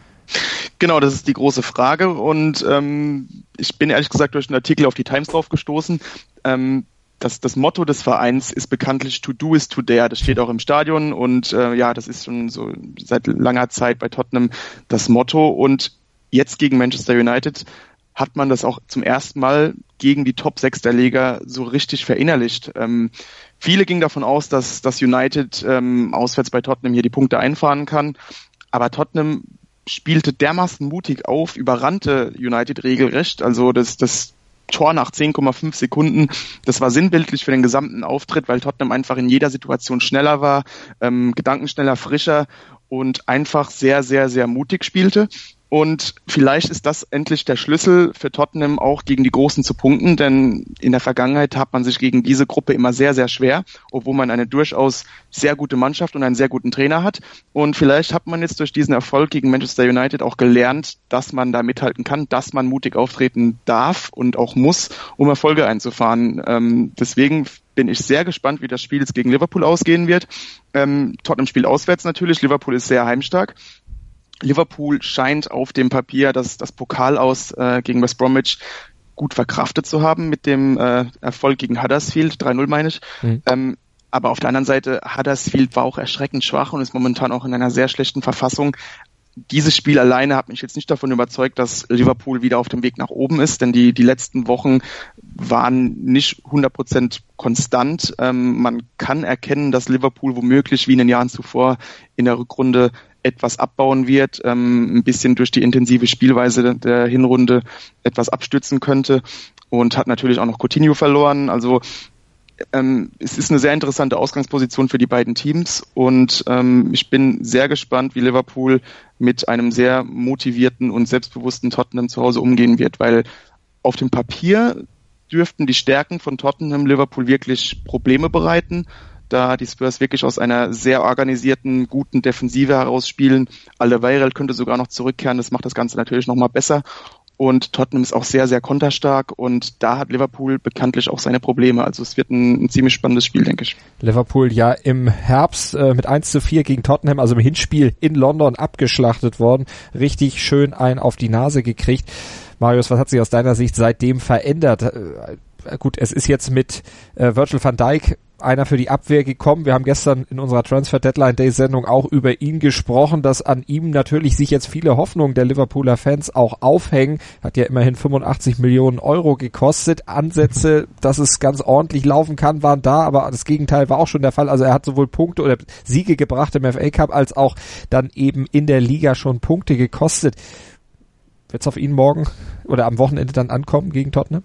Genau, das ist die große Frage, und ähm, ich bin ehrlich gesagt durch einen Artikel auf die Times drauf gestoßen. Ähm, Das, das Motto des Vereins ist bekanntlich "To do is to dare". Das steht auch im Stadion, und äh, ja, das ist schon so seit langer Zeit bei Tottenham das Motto. Und jetzt gegen Manchester United hat man das auch zum ersten Mal gegen die Top sechs der Liga so richtig verinnerlicht. Ähm, viele gingen davon aus, dass, dass United ähm, auswärts bei Tottenham hier die Punkte einfahren kann. Aber Tottenham spielte dermaßen mutig auf, überrannte United regelrecht. Also das, das Tor nach zehn Komma fünf Sekunden, das war sinnbildlich für den gesamten Auftritt, weil Tottenham einfach in jeder Situation schneller war, ähm, gedankenschneller, frischer und einfach sehr, sehr, sehr mutig spielte. Und vielleicht ist das endlich der Schlüssel für Tottenham, auch gegen die Großen zu punkten, denn in der Vergangenheit hat man sich gegen diese Gruppe immer sehr, sehr schwer, obwohl man eine durchaus sehr gute Mannschaft und einen sehr guten Trainer hat. Und vielleicht hat man jetzt durch diesen Erfolg gegen Manchester United auch gelernt, dass man da mithalten kann, dass man mutig auftreten darf und auch muss, um Erfolge einzufahren. Ähm, deswegen bin ich sehr gespannt, wie das Spiel jetzt gegen Liverpool ausgehen wird. Ähm, Tottenham spielt auswärts natürlich, Liverpool ist sehr heimstark. Liverpool scheint auf dem Papier das, das Pokal aus äh, gegen West Bromwich gut verkraftet zu haben mit dem äh, Erfolg gegen Huddersfield, drei null meine ich. Mhm. Ähm, aber auf der anderen Seite, Huddersfield war auch erschreckend schwach und ist momentan auch in einer sehr schlechten Verfassung. Dieses Spiel alleine hat mich jetzt nicht davon überzeugt, dass Liverpool wieder auf dem Weg nach oben ist, denn die, die letzten Wochen waren nicht hundert Prozent konstant. Ähm, man kann erkennen, dass Liverpool womöglich wie in den Jahren zuvor in der Rückrunde etwas abbauen wird, ähm, ein bisschen durch die intensive Spielweise der Hinrunde etwas abstützen könnte, und hat natürlich auch noch Coutinho verloren. Also ähm, es ist eine sehr interessante Ausgangsposition für die beiden Teams, und ähm, ich bin sehr gespannt, wie Liverpool mit einem sehr motivierten und selbstbewussten Tottenham zu Hause umgehen wird, weil auf dem Papier dürften die Stärken von Tottenham Liverpool wirklich Probleme bereiten, da die Spurs wirklich aus einer sehr organisierten, guten Defensive heraus spielen. Alderweireld könnte sogar noch zurückkehren, das macht das Ganze natürlich nochmal besser. Und Tottenham ist auch sehr, sehr konterstark, und da hat Liverpool bekanntlich auch seine Probleme. Also es wird ein, ein ziemlich spannendes Spiel, denke ich. Liverpool ja im Herbst äh, mit eins zu vier gegen Tottenham, also im Hinspiel in London, abgeschlachtet worden. Richtig schön einen auf die Nase gekriegt. Marius, was hat sich aus deiner Sicht seitdem verändert? Äh, gut, es ist jetzt mit äh, Virgil van Dijk einer für die Abwehr gekommen. Wir haben gestern in unserer Transfer Deadline Day Sendung auch über ihn gesprochen, dass an ihm natürlich sich jetzt viele Hoffnungen der Liverpooler Fans auch aufhängen. Hat ja immerhin fünfundachtzig Millionen Euro gekostet. Ansätze, dass es ganz ordentlich laufen kann, waren da, aber das Gegenteil war auch schon der Fall. Also er hat sowohl Punkte oder Siege gebracht im F A Cup, als auch dann eben in der Liga schon Punkte gekostet. Wird es auf ihn morgen oder am Wochenende dann ankommen gegen Tottenham?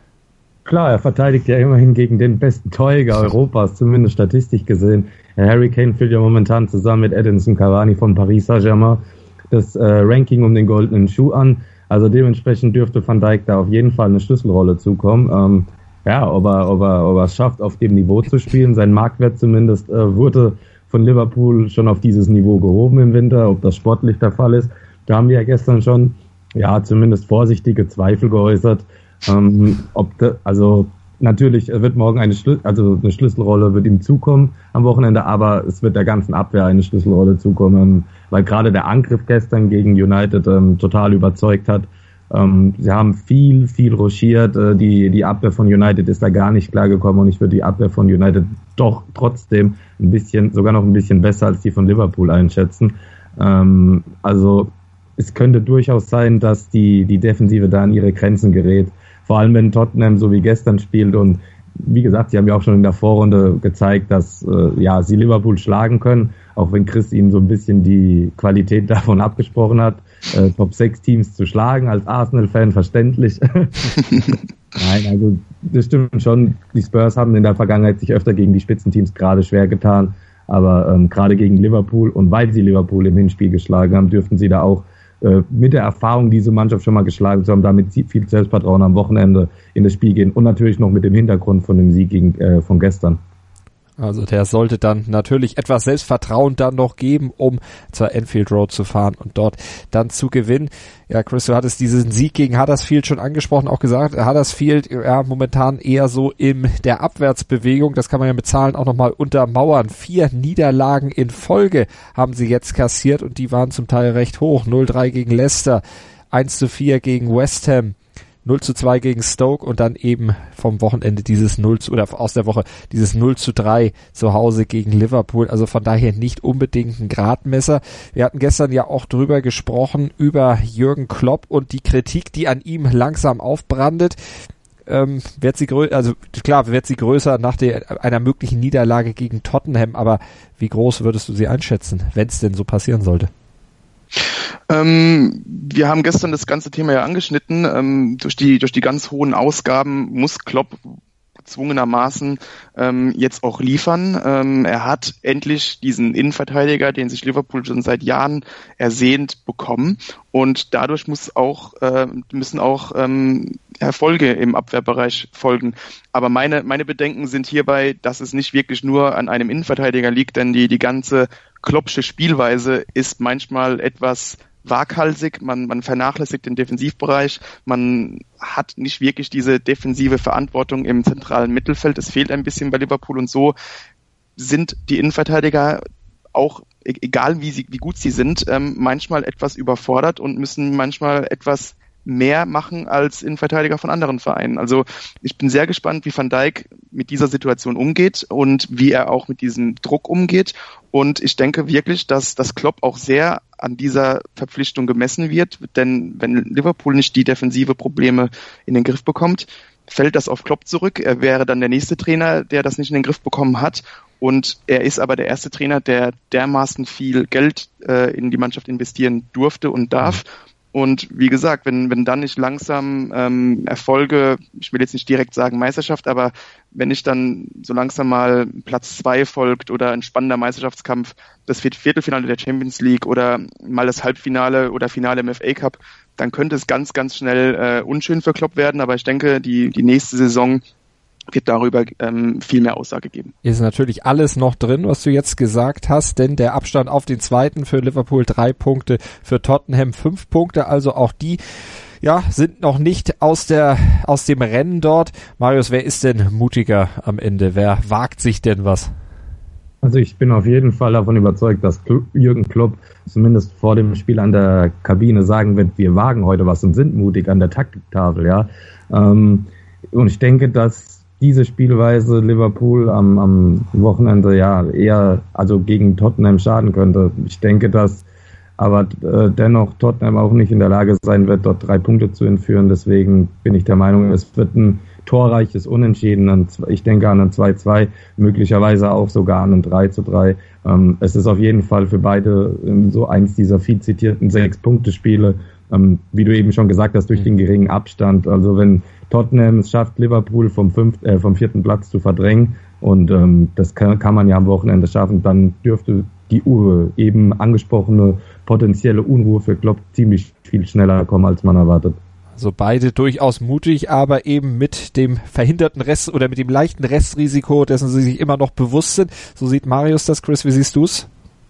Klar, er verteidigt ja immerhin gegen den besten Torjäger Europas, zumindest statistisch gesehen. Harry Kane führt ja momentan zusammen mit Edinson Cavani von Paris Saint-Germain das äh, Ranking um den goldenen Schuh an. Also dementsprechend dürfte Van Dijk da auf jeden Fall eine Schlüsselrolle zukommen. Ähm, ja, ob er, ob er, ob er es schafft, auf dem Niveau zu spielen. Sein Marktwert zumindest äh, wurde von Liverpool schon auf dieses Niveau gehoben im Winter. Ob das sportlich der Fall ist, da haben wir ja gestern schon, ja, zumindest vorsichtige Zweifel geäußert. Ähm, ob de, also natürlich wird morgen eine Schlü- also eine Schlüsselrolle wird ihm zukommen am Wochenende, aber es wird der ganzen Abwehr eine Schlüsselrolle zukommen, weil gerade der Angriff gestern gegen United ähm, total überzeugt hat. Ähm, sie haben viel, viel ruschiert. Äh, die die Abwehr von United ist da gar nicht klargekommen, und ich würde die Abwehr von United doch trotzdem ein bisschen, sogar noch ein bisschen besser als die von Liverpool einschätzen. Ähm, also es könnte durchaus sein, dass die, die Defensive da an ihre Grenzen gerät. Vor allem, wenn Tottenham so wie gestern spielt und wie gesagt, sie haben ja auch schon in der Vorrunde gezeigt, dass äh, ja sie Liverpool schlagen können, auch wenn Chris ihnen so ein bisschen die Qualität davon abgesprochen hat, äh, Top sechs Teams zu schlagen, als Arsenal-Fan verständlich. Nein, also das stimmt schon. Die Spurs haben in der Vergangenheit sich öfter gegen die Spitzenteams gerade schwer getan, aber ähm, gerade gegen Liverpool und weil sie Liverpool im Hinspiel geschlagen haben, dürften sie da auch äh, mit der Erfahrung, diese Mannschaft schon mal geschlagen zu haben, damit viel Selbstvertrauen am Wochenende in das Spiel gehen und natürlich noch mit dem Hintergrund von dem Sieg gegen, äh, von gestern. Also der sollte dann natürlich etwas Selbstvertrauen dann noch geben, um zur Anfield Road zu fahren und dort dann zu gewinnen. Ja, Chris, du hattest diesen Sieg gegen Huddersfield schon angesprochen, auch gesagt, Huddersfield ja momentan eher so in der Abwärtsbewegung, das kann man ja mit Zahlen auch nochmal untermauern. Vier Niederlagen in Folge haben sie jetzt kassiert und die waren zum Teil recht hoch. null drei gegen Leicester, eins zu vier gegen West Ham, null zu zwei gegen Stoke und dann eben vom Wochenende dieses null zu, oder aus der Woche dieses null zu drei zu Hause gegen Liverpool. Also von daher nicht unbedingt ein Gradmesser. Wir hatten gestern ja auch drüber gesprochen, über Jürgen Klopp und die Kritik, die an ihm langsam aufbrandet. Ähm, wird sie grö- also klar, wird sie größer nach der, einer möglichen Niederlage gegen Tottenham, aber wie groß würdest du sie einschätzen, wenn es denn so passieren sollte? Ähm, wir haben gestern das ganze Thema ja angeschnitten. Ähm, durch die durch die ganz hohen Ausgaben muss Klopp gezwungenermaßen ähm, jetzt auch liefern. Ähm, er hat endlich diesen Innenverteidiger, den sich Liverpool schon seit Jahren ersehnt, bekommen und dadurch muss auch äh, müssen auch ähm, Erfolge im Abwehrbereich folgen. Aber meine meine Bedenken sind hierbei, dass es nicht wirklich nur an einem Innenverteidiger liegt, denn die die ganze Kloppsche Spielweise ist manchmal etwas waghalsig, man, man vernachlässigt den Defensivbereich, man hat nicht wirklich diese defensive Verantwortung im zentralen Mittelfeld, es fehlt ein bisschen bei Liverpool und so sind die Innenverteidiger auch, egal wie sie, wie gut sie sind, ähm, manchmal etwas überfordert und müssen manchmal etwas mehr machen als Innenverteidiger von anderen Vereinen. Also ich bin sehr gespannt, wie Van Dijk mit dieser Situation umgeht und wie er auch mit diesem Druck umgeht. Und ich denke wirklich, dass das Klopp auch sehr an dieser Verpflichtung gemessen wird, denn wenn Liverpool nicht die defensive Probleme in den Griff bekommt, fällt das auf Klopp zurück. Er wäre dann der nächste Trainer, der das nicht in den Griff bekommen hat. Und er ist aber der erste Trainer, der dermaßen viel Geld äh, in die Mannschaft investieren durfte und darf. Und wie gesagt, wenn wenn dann nicht langsam ähm, Erfolge, ich will jetzt nicht direkt sagen Meisterschaft, aber wenn nicht dann so langsam mal Platz zwei folgt oder ein spannender Meisterschaftskampf, das Viertelfinale der Champions League oder mal das Halbfinale oder Finale im F A Cup, dann könnte es ganz, ganz schnell äh, unschön für Klopp werden. Aber ich denke, die die nächste Saison wird darüber ähm, viel mehr Aussage geben. Ist natürlich alles noch drin, was du jetzt gesagt hast, denn der Abstand auf den zweiten für Liverpool drei Punkte, für Tottenham fünf Punkte, also auch die ja sind noch nicht aus der aus dem Rennen dort. Marius, wer ist denn mutiger am Ende? Wer wagt sich denn was? Also ich bin auf jeden Fall davon überzeugt, dass Jürgen Klopp zumindest vor dem Spiel an der Kabine sagen wird, wir wagen heute was und sind mutig an der Taktiktafel, ja. Ähm, und ich denke, dass diese Spielweise Liverpool am, am Wochenende ja eher also gegen Tottenham schaden könnte. Ich denke, dass aber äh, dennoch Tottenham auch nicht in der Lage sein wird, dort drei Punkte zu entführen. Deswegen bin ich der Meinung, es wird ein torreiches Unentschieden. Ich denke an ein zwei zwei, möglicherweise auch sogar an ein drei zu drei. Ähm, es ist auf jeden Fall für beide ähm, so eins dieser viel zitierten Sechs-Punkte-Spiele, ähm, wie du eben schon gesagt hast, durch den geringen Abstand. Also wenn Tottenham es schafft, Liverpool vom fünften, äh, vom vierten Platz zu verdrängen und ähm, das kann, kann man ja am Wochenende schaffen, dann dürfte die uh, eben angesprochene potenzielle Unruhe für Klopp ziemlich viel schneller kommen, als man erwartet. Also beide durchaus mutig, aber eben mit dem verhinderten Rest oder mit dem leichten Restrisiko, dessen sie sich immer noch bewusst sind. So sieht Marius das. Chris, wie siehst du's?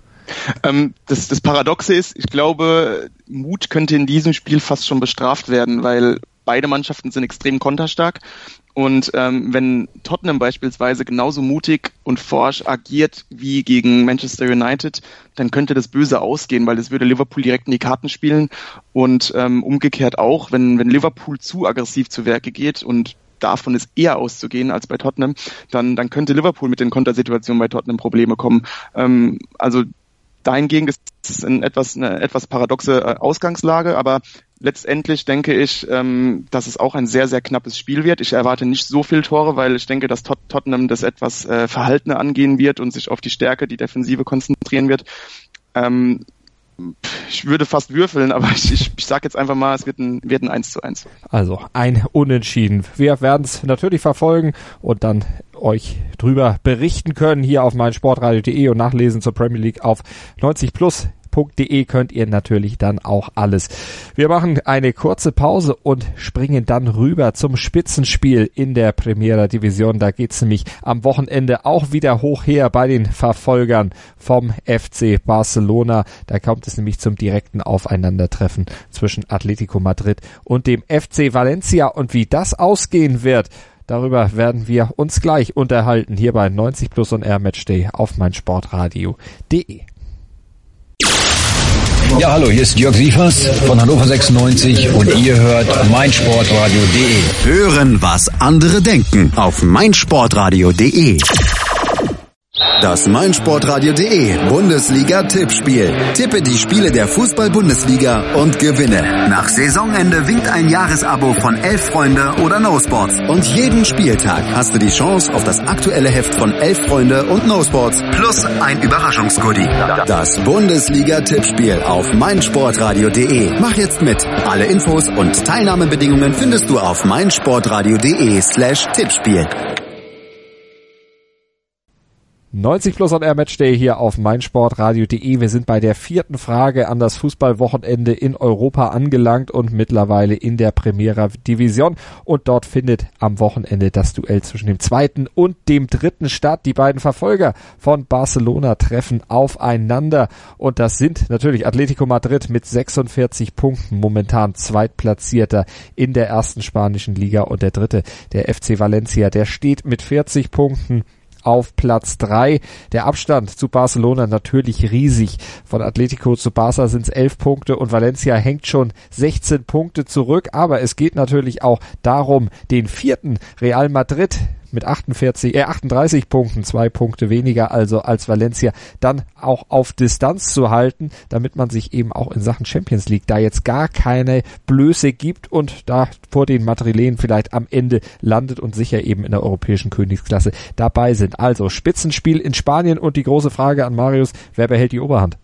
Ähm, das, das Paradoxe ist, ich glaube, Mut könnte in diesem Spiel fast schon bestraft werden, weil beide Mannschaften sind extrem konterstark und ähm, wenn Tottenham beispielsweise genauso mutig und forsch agiert wie gegen Manchester United, dann könnte das böse ausgehen, weil das würde Liverpool direkt in die Karten spielen und ähm, umgekehrt auch, wenn, wenn Liverpool zu aggressiv zu Werke geht und davon ist eher auszugehen als bei Tottenham, dann, dann könnte Liverpool mit den Kontersituationen bei Tottenham Probleme kommen. Ähm, also dahingehend ist es ein etwas, eine etwas paradoxe äh, Ausgangslage, aber letztendlich denke ich, ähm, dass es auch ein sehr, sehr knappes Spiel wird. Ich erwarte nicht so viel Tore, weil ich denke, dass Tot- Tottenham das etwas äh, verhaltener angehen wird und sich auf die Stärke, die Defensive konzentrieren wird. Ähm, Ich würde fast würfeln, aber ich, ich, ich sage jetzt einfach mal, es wird ein, wird ein eins zu eins. Also ein Unentschieden. Wir werden es natürlich verfolgen und dann euch drüber berichten können hier auf meinsportradio punkt de und nachlesen zur Premier League auf neunzig plus punkt de könnt ihr natürlich dann auch alles. Wir machen eine kurze Pause und springen dann rüber zum Spitzenspiel in der Primera Division. Da geht's nämlich am Wochenende auch wieder hoch her bei den Verfolgern vom F C Barcelona. Da kommt es nämlich zum direkten Aufeinandertreffen zwischen Atletico Madrid und dem F C Valencia. Und wie das ausgehen wird, darüber werden wir uns gleich unterhalten hier bei neunzig plus on Air Matchday auf meinsportradio punkt de. Ja, hallo, hier ist Jörg Sievers von Hannover sechsundneunzig und ihr hört meinsportradio punkt de. Hören, was andere denken auf meinsportradio punkt de. Das meinsportradio punkt de Bundesliga-Tippspiel. Tippe die Spiele der Fußball-Bundesliga und gewinne. Nach Saisonende winkt ein Jahresabo von Elf Freunde oder No Sports. Und jeden Spieltag hast du die Chance auf das aktuelle Heft von Elf Freunde und No Sports plus ein Überraschungsgoodie. Das Bundesliga-Tippspiel auf meinsportradio punkt de. Mach jetzt mit. Alle Infos und Teilnahmebedingungen findest du auf meinsportradio punkt de slash Tippspiel. neunzig plus on Air Matchday hier auf meinsportradio punkt de. Wir sind bei der vierten Frage an das Fußballwochenende in Europa angelangt und mittlerweile in der Primera Division. Und dort findet am Wochenende das Duell zwischen dem zweiten und dem dritten statt. Die beiden Verfolger von Barcelona treffen aufeinander. Und das sind natürlich Atletico Madrid mit sechsundvierzig Punkten, momentan Zweitplatzierter in der ersten spanischen Liga. Und der dritte, der F C Valencia, der steht mit vierzig Punkten auf Platz drei. Der Abstand zu Barcelona natürlich riesig. Von Atletico zu Barca sind es elf Punkte und Valencia hängt schon sechzehn Punkte zurück. Aber es geht natürlich auch darum, den vierten Real Madrid mit achtundvierzig, äh, achtunddreißig Punkten, zwei Punkte weniger also als Valencia, dann auch auf Distanz zu halten, damit man sich eben auch in Sachen Champions League da jetzt gar keine Blöße gibt und da vor den Madrilen vielleicht am Ende landet und sicher eben in der europäischen Königsklasse dabei sind. Also Spitzenspiel in Spanien und die große Frage an Marius, wer behält die Oberhand?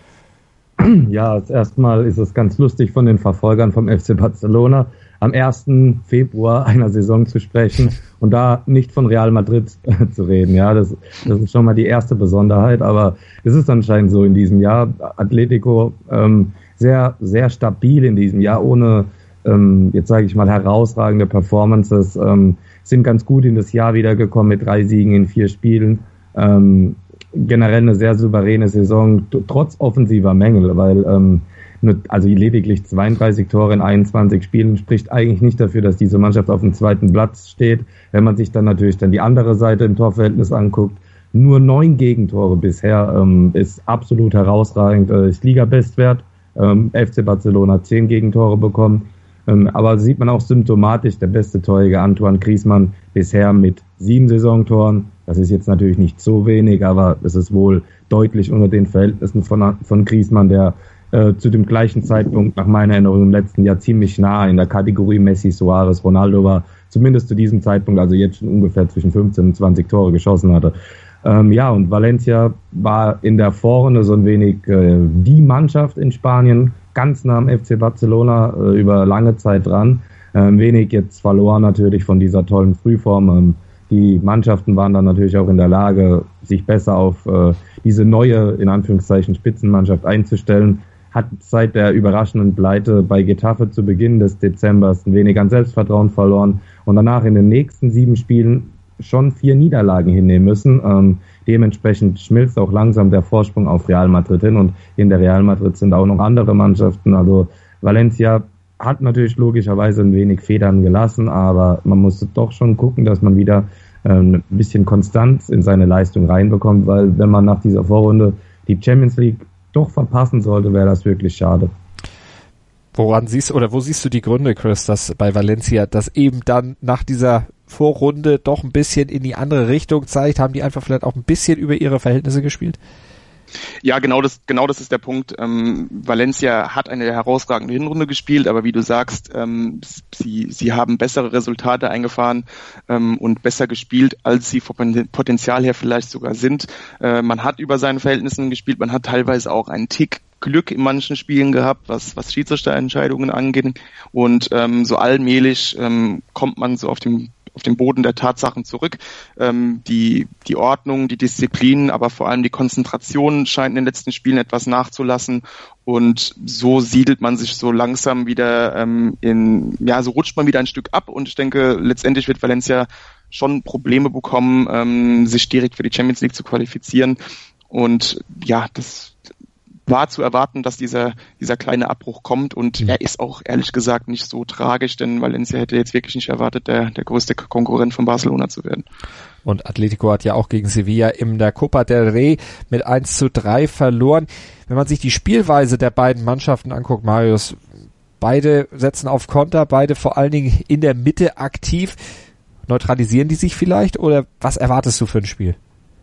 Ja, erstmal ist es ganz lustig von den Verfolgern vom F C Barcelona am ersten Februar einer Saison zu sprechen und da nicht von Real Madrid äh, zu reden. Ja, das, das ist schon mal die erste Besonderheit, aber es ist anscheinend so in diesem Jahr. Atletico ähm, sehr, sehr stabil in diesem Jahr, ohne, ähm, jetzt sage ich mal, herausragende Performances, ähm, sind ganz gut in das Jahr wiedergekommen mit drei Siegen in vier Spielen. Ähm, generell eine sehr souveräne Saison, t- trotz offensiver Mängel, weil ähm, also lediglich zweiunddreißig Tore in einundzwanzig Spielen spricht eigentlich nicht dafür, dass diese Mannschaft auf dem zweiten Platz steht. Wenn man sich dann natürlich dann die andere Seite im Torverhältnis anguckt, nur neun Gegentore bisher, ähm, ist absolut herausragend, äh, ist Liga-Bestwert. Ähm, F C Barcelona hat zehn Gegentore bekommen, ähm, aber sieht man auch symptomatisch, der beste Torjäger Antoine Griezmann bisher mit sieben Saisontoren. Das ist jetzt natürlich nicht so wenig, aber es ist wohl deutlich unter den Verhältnissen von, von Griezmann, der äh, zu dem gleichen Zeitpunkt nach meiner Erinnerung im letzten Jahr ziemlich nah in der Kategorie Messi, Suarez, Ronaldo war, zumindest zu diesem Zeitpunkt, also jetzt schon ungefähr zwischen fünfzehn und zwanzig Tore geschossen hatte. Ähm, ja, und Valencia war in der Vorrunde so ein wenig äh, die Mannschaft in Spanien, ganz nah am F C Barcelona, äh, über lange Zeit dran. Ein wenig jetzt verloren natürlich von dieser tollen Frühform. Ähm, die Mannschaften waren dann natürlich auch in der Lage, sich besser auf äh, diese neue, in Anführungszeichen, Spitzenmannschaft einzustellen. Hat seit der überraschenden Pleite bei Getafe zu Beginn des Dezembers ein wenig an Selbstvertrauen verloren und danach in den nächsten sieben Spielen schon vier Niederlagen hinnehmen müssen. Ähm, dementsprechend schmilzt auch langsam der Vorsprung auf Real Madrid hin und in der Real Madrid sind auch noch andere Mannschaften. Also Valencia hat natürlich logischerweise ein wenig Federn gelassen, aber man muss doch schon gucken, dass man wieder ähm, ein bisschen Konstanz in seine Leistung reinbekommt, weil wenn man nach dieser Vorrunde die Champions League doch verpassen sollte, wäre das wirklich schade. Woran siehst oder wo siehst du die Gründe, Chris, dass bei Valencia das eben dann nach dieser Vorrunde doch ein bisschen in die andere Richtung zeigt? Haben die einfach vielleicht auch ein bisschen über ihre Verhältnisse gespielt? Ja, genau das, genau das ist der Punkt. Ähm, Valencia hat eine herausragende Hinrunde gespielt, aber wie du sagst, ähm, sie, sie haben bessere Resultate eingefahren ähm, und besser gespielt, als sie vom Potenzial her vielleicht sogar sind. Äh, man hat über seinen Verhältnissen gespielt, man hat teilweise auch einen Tick Glück in manchen Spielen gehabt, was, was Schiedsrichterentscheidungen angeht. Und ähm, so allmählich ähm, kommt man so auf dem auf den Boden der Tatsachen zurück. Ähm, die, die Ordnung, die Disziplin, aber vor allem die Konzentration scheint in den letzten Spielen etwas nachzulassen. Und so siedelt man sich so langsam wieder ähm, in, ja, so rutscht man wieder ein Stück ab. Und ich denke, letztendlich wird Valencia schon Probleme bekommen, ähm, sich direkt für die Champions League zu qualifizieren. Und ja, das war zu erwarten, dass dieser dieser kleine Abbruch kommt, und er ist auch ehrlich gesagt nicht so tragisch, denn Valencia hätte jetzt wirklich nicht erwartet, der der größte Konkurrent von Barcelona zu werden. Und Atletico hat ja auch gegen Sevilla in der Copa del Rey mit eins zu drei verloren. Wenn man sich die Spielweise der beiden Mannschaften anguckt, Marius, beide setzen auf Konter, beide vor allen Dingen in der Mitte aktiv. Neutralisieren die sich vielleicht, oder was erwartest du für ein Spiel?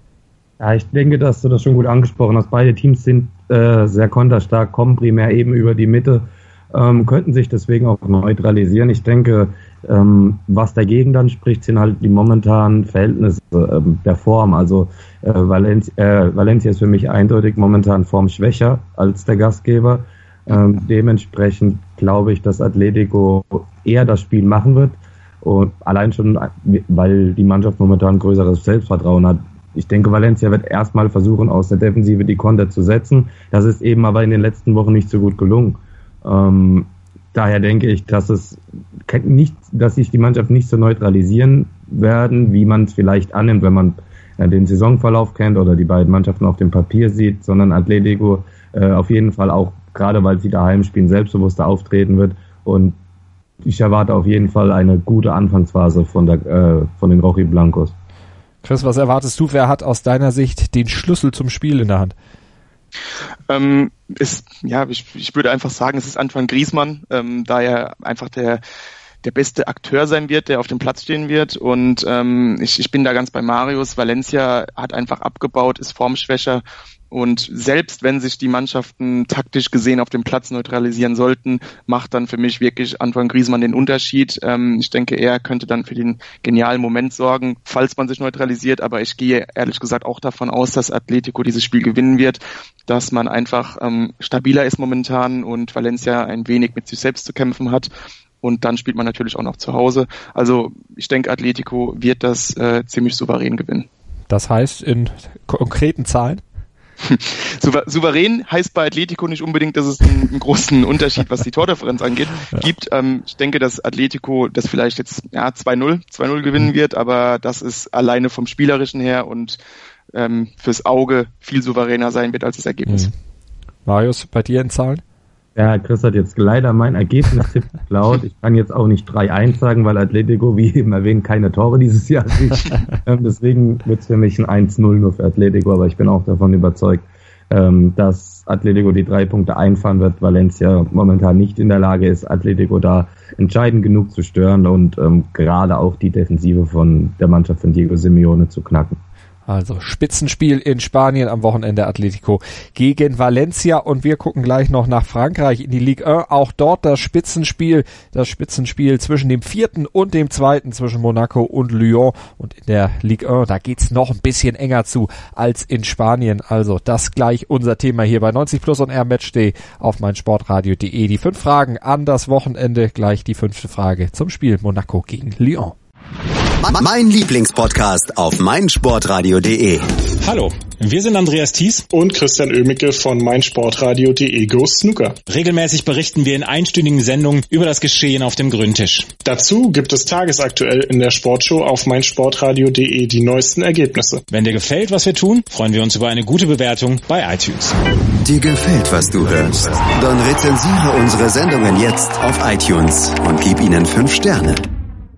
Ja, ich denke, dass du das schon gut angesprochen hast. Beide Teams sind äh, sehr konterstark, kommen primär eben über die Mitte, ähm, könnten sich deswegen auch neutralisieren. Ich denke, ähm, was dagegen dann spricht, sind halt die momentanen Verhältnisse ähm, der Form. Also äh, Valencia, äh, Valencia ist für mich eindeutig momentan formschwächer als der Gastgeber. Ähm, dementsprechend glaube ich, dass Atletico eher das Spiel machen wird. Und allein schon, weil die Mannschaft momentan größeres Selbstvertrauen hat. Ich denke, Valencia wird erstmal versuchen, aus der Defensive die Konter zu setzen. Das ist eben aber in den letzten Wochen nicht so gut gelungen. Ähm, daher denke ich, dass es nicht, dass sich die Mannschaft nicht so neutralisieren werden, wie man es vielleicht annimmt, wenn man äh, den Saisonverlauf kennt oder die beiden Mannschaften auf dem Papier sieht, sondern Atletico äh, auf jeden Fall auch, gerade weil sie daheim spielen, selbstbewusster auftreten wird. Und ich erwarte auf jeden Fall eine gute Anfangsphase von der, äh, von den Rojiblancos. Chris, was erwartest du? Wer hat aus deiner Sicht den Schlüssel zum Spiel in der Hand? Ähm, ist, ja, ich, ich würde einfach sagen, es ist Antoine Griezmann, ähm, da er einfach der der beste Akteur sein wird, der auf dem Platz stehen wird. Und ähm, ich, ich bin da ganz bei Marius. Valencia hat einfach abgebaut, ist formschwächer. Und selbst wenn sich die Mannschaften taktisch gesehen auf dem Platz neutralisieren sollten, macht dann für mich wirklich Antoine Griezmann den Unterschied. Ähm, ich denke, er könnte dann für den genialen Moment sorgen, falls man sich neutralisiert. Aber ich gehe ehrlich gesagt auch davon aus, dass Atletico dieses Spiel gewinnen wird, dass man einfach ähm, stabiler ist momentan und Valencia ein wenig mit sich selbst zu kämpfen hat. Und dann spielt man natürlich auch noch zu Hause. Also ich denke, Atletico wird das äh, ziemlich souverän gewinnen. Das heißt in konkreten Zahlen? Souverän heißt bei Atletico nicht unbedingt, dass es einen, einen großen Unterschied, was die Tordifferenz angeht, ja. gibt. Ähm, ich denke, dass Atletico das vielleicht jetzt ja, zwei null gewinnen wird, aber das ist alleine vom Spielerischen her und ähm, fürs Auge viel souveräner sein wird als das Ergebnis. Mhm. Marius, bei dir in Zahlen? Ja, Chris hat jetzt leider mein Ergebnis geklaut. Ich kann jetzt auch nicht drei eins sagen, weil Atletico, wie eben erwähnt, keine Tore dieses Jahr sieht. ähm, deswegen wird es für mich ein eins null nur für Atletico, aber ich bin auch davon überzeugt, ähm, dass Atletico die drei Punkte einfahren wird. Valencia momentan nicht in der Lage ist, Atletico da entscheidend genug zu stören und ähm, gerade auch die Defensive von der Mannschaft von Diego Simeone zu knacken. Also Spitzenspiel in Spanien am Wochenende, Atletico gegen Valencia, und wir gucken gleich noch nach Frankreich in die Ligue eins. Auch dort das Spitzenspiel, das Spitzenspiel zwischen dem vierten und dem zweiten, zwischen Monaco und Lyon, und in der Ligue eins, da geht's noch ein bisschen enger zu als in Spanien. Also das gleich unser Thema hier bei neunzig Plus und R Matchday auf meinsportradio punkt de. Die fünf Fragen an das Wochenende, gleich die fünfte Frage zum Spiel Monaco gegen Lyon. Mein Lieblingspodcast auf meinsportradio punkt de. Hallo, wir sind Andreas Thies und Christian Oemicke von meinsportradio punkt de Go Snooker. Regelmäßig berichten wir in einstündigen Sendungen über das Geschehen auf dem Grüntisch. Dazu gibt es tagesaktuell in der Sportshow auf meinsportradio punkt de die neuesten Ergebnisse. Wenn dir gefällt, was wir tun, freuen wir uns über eine gute Bewertung bei iTunes. Dir gefällt, was du hörst? Dann rezensiere unsere Sendungen jetzt auf iTunes und gib ihnen fünf Sterne.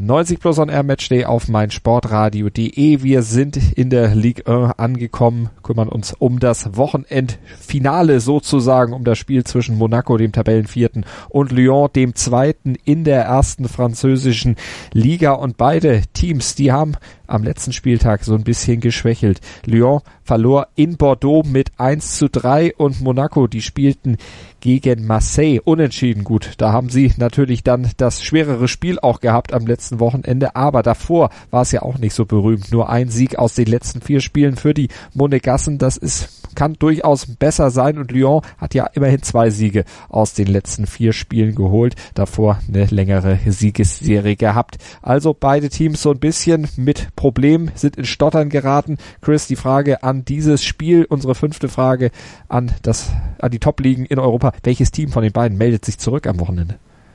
neunzig Plus On Air Matchday auf meinsportradio punkt de. Wir sind in der Ligue eins angekommen, kümmern uns um das Wochenendfinale sozusagen, um das Spiel zwischen Monaco, dem Tabellenvierten, und Lyon, dem Zweiten in der ersten französischen Liga. Und beide Teams, die haben am letzten Spieltag so ein bisschen geschwächelt. Lyon verlor in Bordeaux mit eins zu drei und Monaco, die spielten gegen Marseille unentschieden. Gut, da haben sie natürlich dann das schwerere Spiel auch gehabt am letzten Wochenende, aber davor war es ja auch nicht so berühmt. Nur ein Sieg aus den letzten vier Spielen für die Monegassen, das ist, kann durchaus besser sein, und Lyon hat ja immerhin zwei Siege aus den letzten vier Spielen geholt, davor eine längere Siegesserie gehabt. Also beide Teams so ein bisschen mit Problemen, sind in Stottern geraten. Chris, die Frage an dieses Spiel, unsere fünfte Frage an das, an die Top-Ligen in Europa. Welches Team von den beiden meldet sich zurück am Wochenende?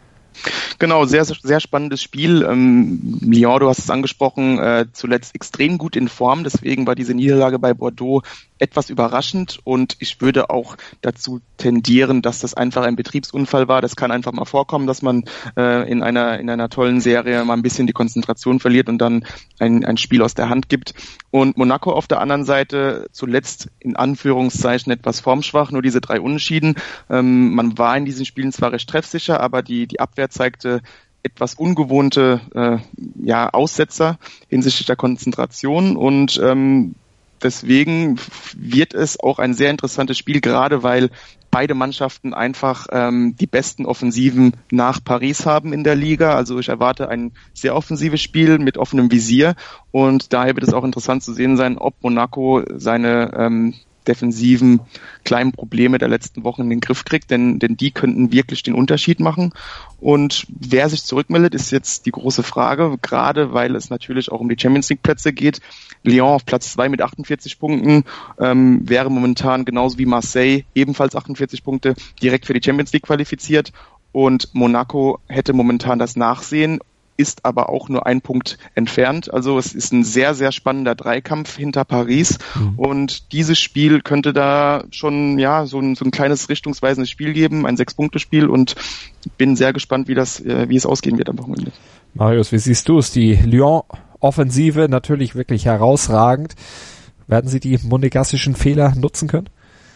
Genau, sehr, sehr spannendes Spiel. Ähm, Lyon, du hast es angesprochen, äh, zuletzt extrem gut in Form, deswegen war diese Niederlage bei Bordeaux etwas überraschend, und ich würde auch dazu tendieren, dass das einfach ein Betriebsunfall war. Das kann einfach mal vorkommen, dass man äh, in einer in einer tollen Serie mal ein bisschen die Konzentration verliert und dann ein, ein Spiel aus der Hand gibt. Und Monaco auf der anderen Seite zuletzt in Anführungszeichen etwas formschwach, nur diese drei Unentschieden. Ähm, man war in diesen Spielen zwar recht treffsicher, aber die die Abwehr zeigte etwas ungewohnte äh, ja, Aussetzer hinsichtlich der Konzentration, und ähm, deswegen wird es auch ein sehr interessantes Spiel, gerade weil beide Mannschaften einfach ähm, die besten Offensiven nach Paris haben in der Liga. Also ich erwarte ein sehr offensives Spiel mit offenem Visier, und daher wird es auch interessant zu sehen sein, ob Monaco seine ähm, defensiven kleinen Probleme der letzten Wochen in den Griff kriegt, denn, denn die könnten wirklich den Unterschied machen. Und wer sich zurückmeldet, ist jetzt die große Frage, gerade weil es natürlich auch um die Champions League Plätze geht. Lyon auf Platz zwei mit achtundvierzig Punkten, ähm, wäre momentan genauso wie Marseille ebenfalls achtundvierzig Punkte direkt für die Champions League qualifiziert, und Monaco hätte momentan das Nachsehen, ist aber auch nur ein Punkt entfernt. Also es ist ein sehr, sehr spannender Dreikampf hinter Paris, mhm. und dieses Spiel könnte da schon ja so ein, so ein kleines richtungsweisendes Spiel geben, ein Sechs-Punkte-Spiel, und bin sehr gespannt, wie das, wie es ausgehen wird am Wochenende. Marius, wie siehst du es? Die Lyon-Offensive natürlich wirklich herausragend. Werden sie die monegassischen Fehler nutzen können?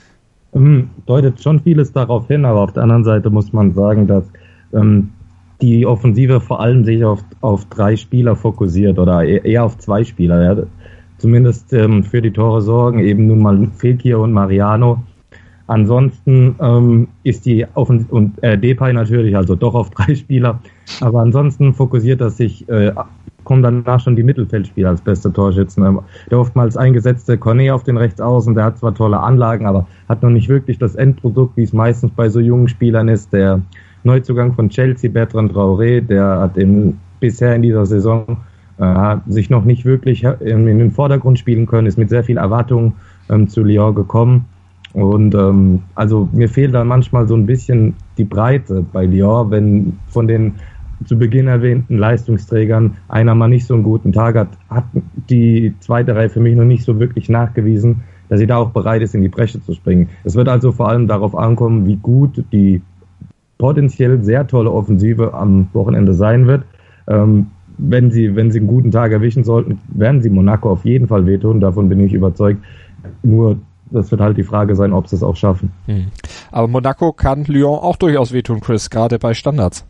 Ähm, deutet schon vieles darauf hin, aber auf der anderen Seite muss man sagen, dass ähm, die Offensive vor allem sich auf, auf drei Spieler fokussiert, oder eher auf zwei Spieler. Ja. Zumindest ähm, für die Tore sorgen eben nun mal Fekir und Mariano. Ansonsten ähm, ist die Offen- und äh, Depay natürlich, also doch auf drei Spieler. Aber ansonsten fokussiert das sich, äh, kommen danach schon die Mittelfeldspieler als beste Torschützen. Der oftmals eingesetzte Cornet auf den Rechtsaußen, der hat zwar tolle Anlagen, aber hat noch nicht wirklich das Endprodukt, wie es meistens bei so jungen Spielern ist. Der Neuzugang von Chelsea, Bertrand Traoré, der hat in, bisher in dieser Saison äh, sich noch nicht wirklich in, in den Vordergrund spielen können, ist mit sehr viel Erwartung ähm, zu Lyon gekommen. Und ähm, also mir fehlt dann manchmal so ein bisschen die Breite bei Lyon, wenn von den zu Beginn erwähnten Leistungsträgern einer mal nicht so einen guten Tag hat, hat die zweite Reihe für mich noch nicht so wirklich nachgewiesen, dass sie da auch bereit ist, in die Bresche zu springen. Es wird also vor allem darauf ankommen, wie gut die potenziell sehr tolle Offensive am Wochenende sein wird. Ähm, wenn sie, wenn sie einen guten Tag erwischen sollten, werden sie Monaco auf jeden Fall wehtun, davon bin ich überzeugt. Nur, das wird halt die Frage sein, ob sie es auch schaffen. Hm. Aber Monaco kann Lyon auch durchaus wehtun, Chris, gerade bei Standards.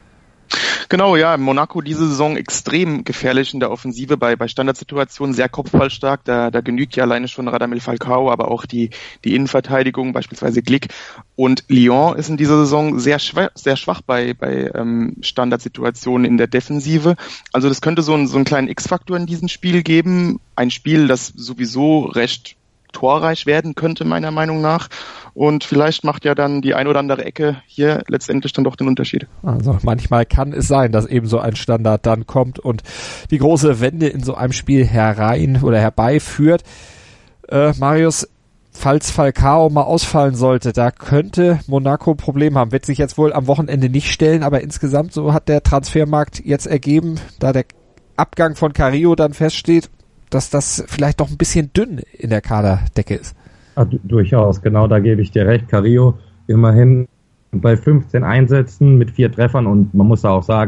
Genau, ja, Monaco diese Saison extrem gefährlich in der Offensive bei bei Standardsituationen, sehr kopfballstark, da da genügt ja alleine schon Radamel Falcao, aber auch die die Innenverteidigung, beispielsweise Glick, und Lyon ist in dieser Saison sehr schwach, sehr schwach bei bei ähm, Standardsituationen in der Defensive. Also das könnte so ein so einen kleinen X-Faktor in diesem Spiel geben, ein Spiel, das sowieso recht torreich werden könnte, meiner Meinung nach. Und vielleicht macht ja dann die ein oder andere Ecke hier letztendlich dann doch den Unterschied. Also manchmal kann es sein, dass eben so ein Standard dann kommt und die große Wende in so einem Spiel herein oder herbeiführt. Äh, Marius, falls Falcao mal ausfallen sollte, da könnte Monaco Probleme haben. Wird sich jetzt wohl am Wochenende nicht stellen, aber insgesamt so hat der Transfermarkt jetzt ergeben, da der Abgang von Carrillo dann feststeht, dass das vielleicht doch ein bisschen dünn in der Kaderdecke ist. Ja, du, durchaus, genau, da gebe ich dir recht. Carrillo immerhin bei fünfzehn Einsätzen mit vier Treffern, und man muss auch sagen,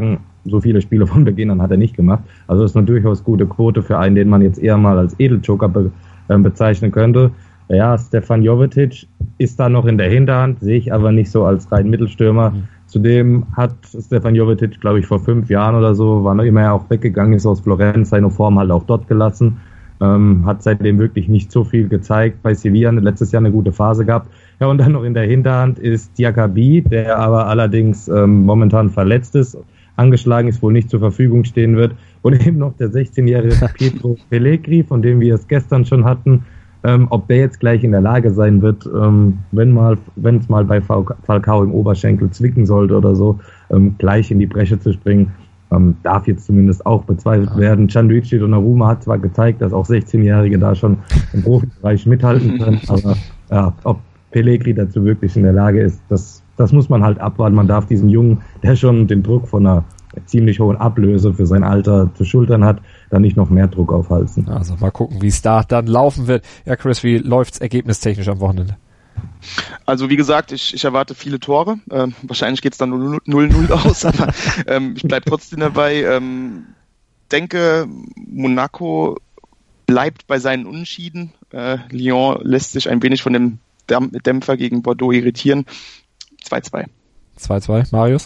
so viele Spiele von Beginn an hat er nicht gemacht. Also das ist eine durchaus gute Quote für einen, den man jetzt eher mal als Edeljoker be, äh, bezeichnen könnte. Ja, Stefan Jovetic ist da noch in der Hinterhand, sehe ich aber nicht so als rein Mittelstürmer. Mhm. Zudem hat Stefan Jovetic, glaube ich, vor fünf Jahren oder so, wann immer er auch weggegangen ist aus Florenz, seine Form halt auch dort gelassen. Ähm, hat seitdem wirklich nicht so viel gezeigt. Bei Sevilla letztes Jahr eine gute Phase gehabt. Ja, und dann noch in der Hinterhand ist Diakabi, der aber allerdings ähm, momentan verletzt ist, angeschlagen ist, wohl nicht zur Verfügung stehen wird. Und eben noch der sechzehnjährige Pietro Pellegrini, von dem wir es gestern schon hatten. Ähm, ob der jetzt gleich in der Lage sein wird, ähm, wenn mal, wenn es mal bei Falcao im Oberschenkel zwicken sollte oder so, ähm, gleich in die Bresche zu springen, ähm, darf jetzt zumindest auch bezweifelt ja. werden. Gianluigi Donnarumma hat zwar gezeigt, dass auch sechzehnjährige da schon im Profibereich mithalten können, aber ja, ob Pellegrini dazu wirklich in der Lage ist, das, das muss man halt abwarten. Man darf diesen Jungen, der schon den Druck von einer ziemlich hohen Ablöse für sein Alter zu schultern hat, dann nicht noch mehr Druck aufhalten. Also mal gucken, wie es da dann laufen wird. Ja, Chris, wie läuft's ergebnistechnisch am Wochenende? Also wie gesagt, ich, ich erwarte viele Tore. Ähm, wahrscheinlich geht's dann null null aus, aber ähm, ich bleibe trotzdem dabei. Ähm, denke, Monaco bleibt bei seinen Unentschieden. Äh, Lyon lässt sich ein wenig von dem Dämpfer gegen Bordeaux irritieren. zwei zwei. zwei zwei, Marius?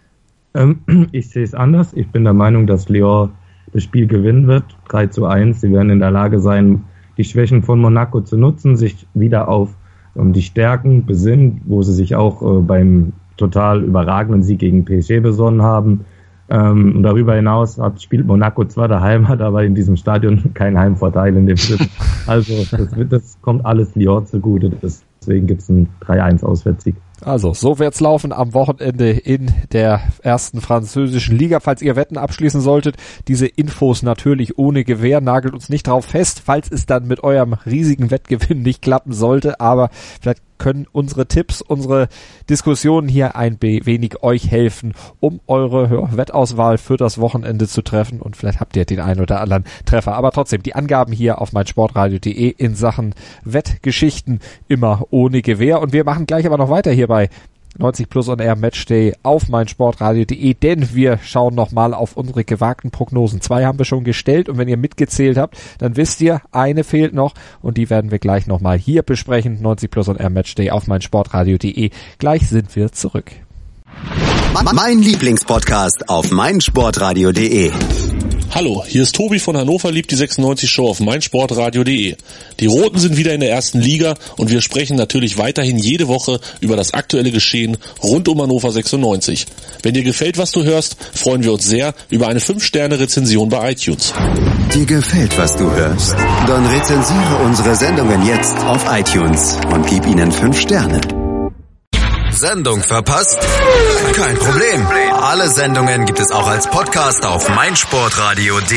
Ich sehe es anders. Ich bin der Meinung, dass Lyon das Spiel gewinnen wird. drei zu eins. Sie werden in der Lage sein, die Schwächen von Monaco zu nutzen, sich wieder auf um, die Stärken besinnen, wo sie sich auch äh, beim total überragenden Sieg gegen P S G besonnen haben. Ähm, und darüber hinaus hat, spielt Monaco zwar daheim, hat aber in diesem Stadion keinen Heimvorteil in dem Sinne. Also das, wird, das kommt alles Lyon zugute. Deswegen gibt es einen drei eins Auswärtssieg. Also, so wird's laufen am Wochenende in der ersten französischen Liga. Falls ihr Wetten abschließen solltet, diese Infos natürlich ohne Gewähr, nagelt uns nicht drauf fest, falls es dann mit eurem riesigen Wettgewinn nicht klappen sollte, aber vielleicht können unsere Tipps, unsere Diskussionen hier ein wenig euch helfen, um eure ja, Wettauswahl für das Wochenende zu treffen, und vielleicht habt ihr den einen oder anderen Treffer. Aber trotzdem, die Angaben hier auf meinsportradio punkt de in Sachen Wettgeschichten immer ohne Gewähr, und wir machen gleich aber noch weiter hier bei neunzig Plus on Air Matchday auf meinsportradio punkt de, denn wir schauen nochmal auf unsere gewagten Prognosen. Zwei haben wir schon gestellt, und wenn ihr mitgezählt habt, dann wisst ihr, eine fehlt noch, und die werden wir gleich nochmal hier besprechen. neunzig Plus on Air Matchday auf meinsportradio punkt de. Gleich sind wir zurück. Mein Lieblingspodcast auf meinsportradio punkt de. Hallo, hier ist Tobi von Hannover liebt die sechsundneunzig Show auf meinsportradio punkt de. Die Roten sind wieder in der ersten Liga, und wir sprechen natürlich weiterhin jede Woche über das aktuelle Geschehen rund um Hannover sechsundneunzig. Wenn dir gefällt, was du hörst, freuen wir uns sehr über eine fünf Sterne Rezension bei iTunes. Dir gefällt, was du hörst? Dann rezensiere unsere Sendungen jetzt auf iTunes und gib ihnen fünf Sterne. Sendung verpasst? Kein Problem. Alle Sendungen gibt es auch als Podcast auf meinsportradio punkt de.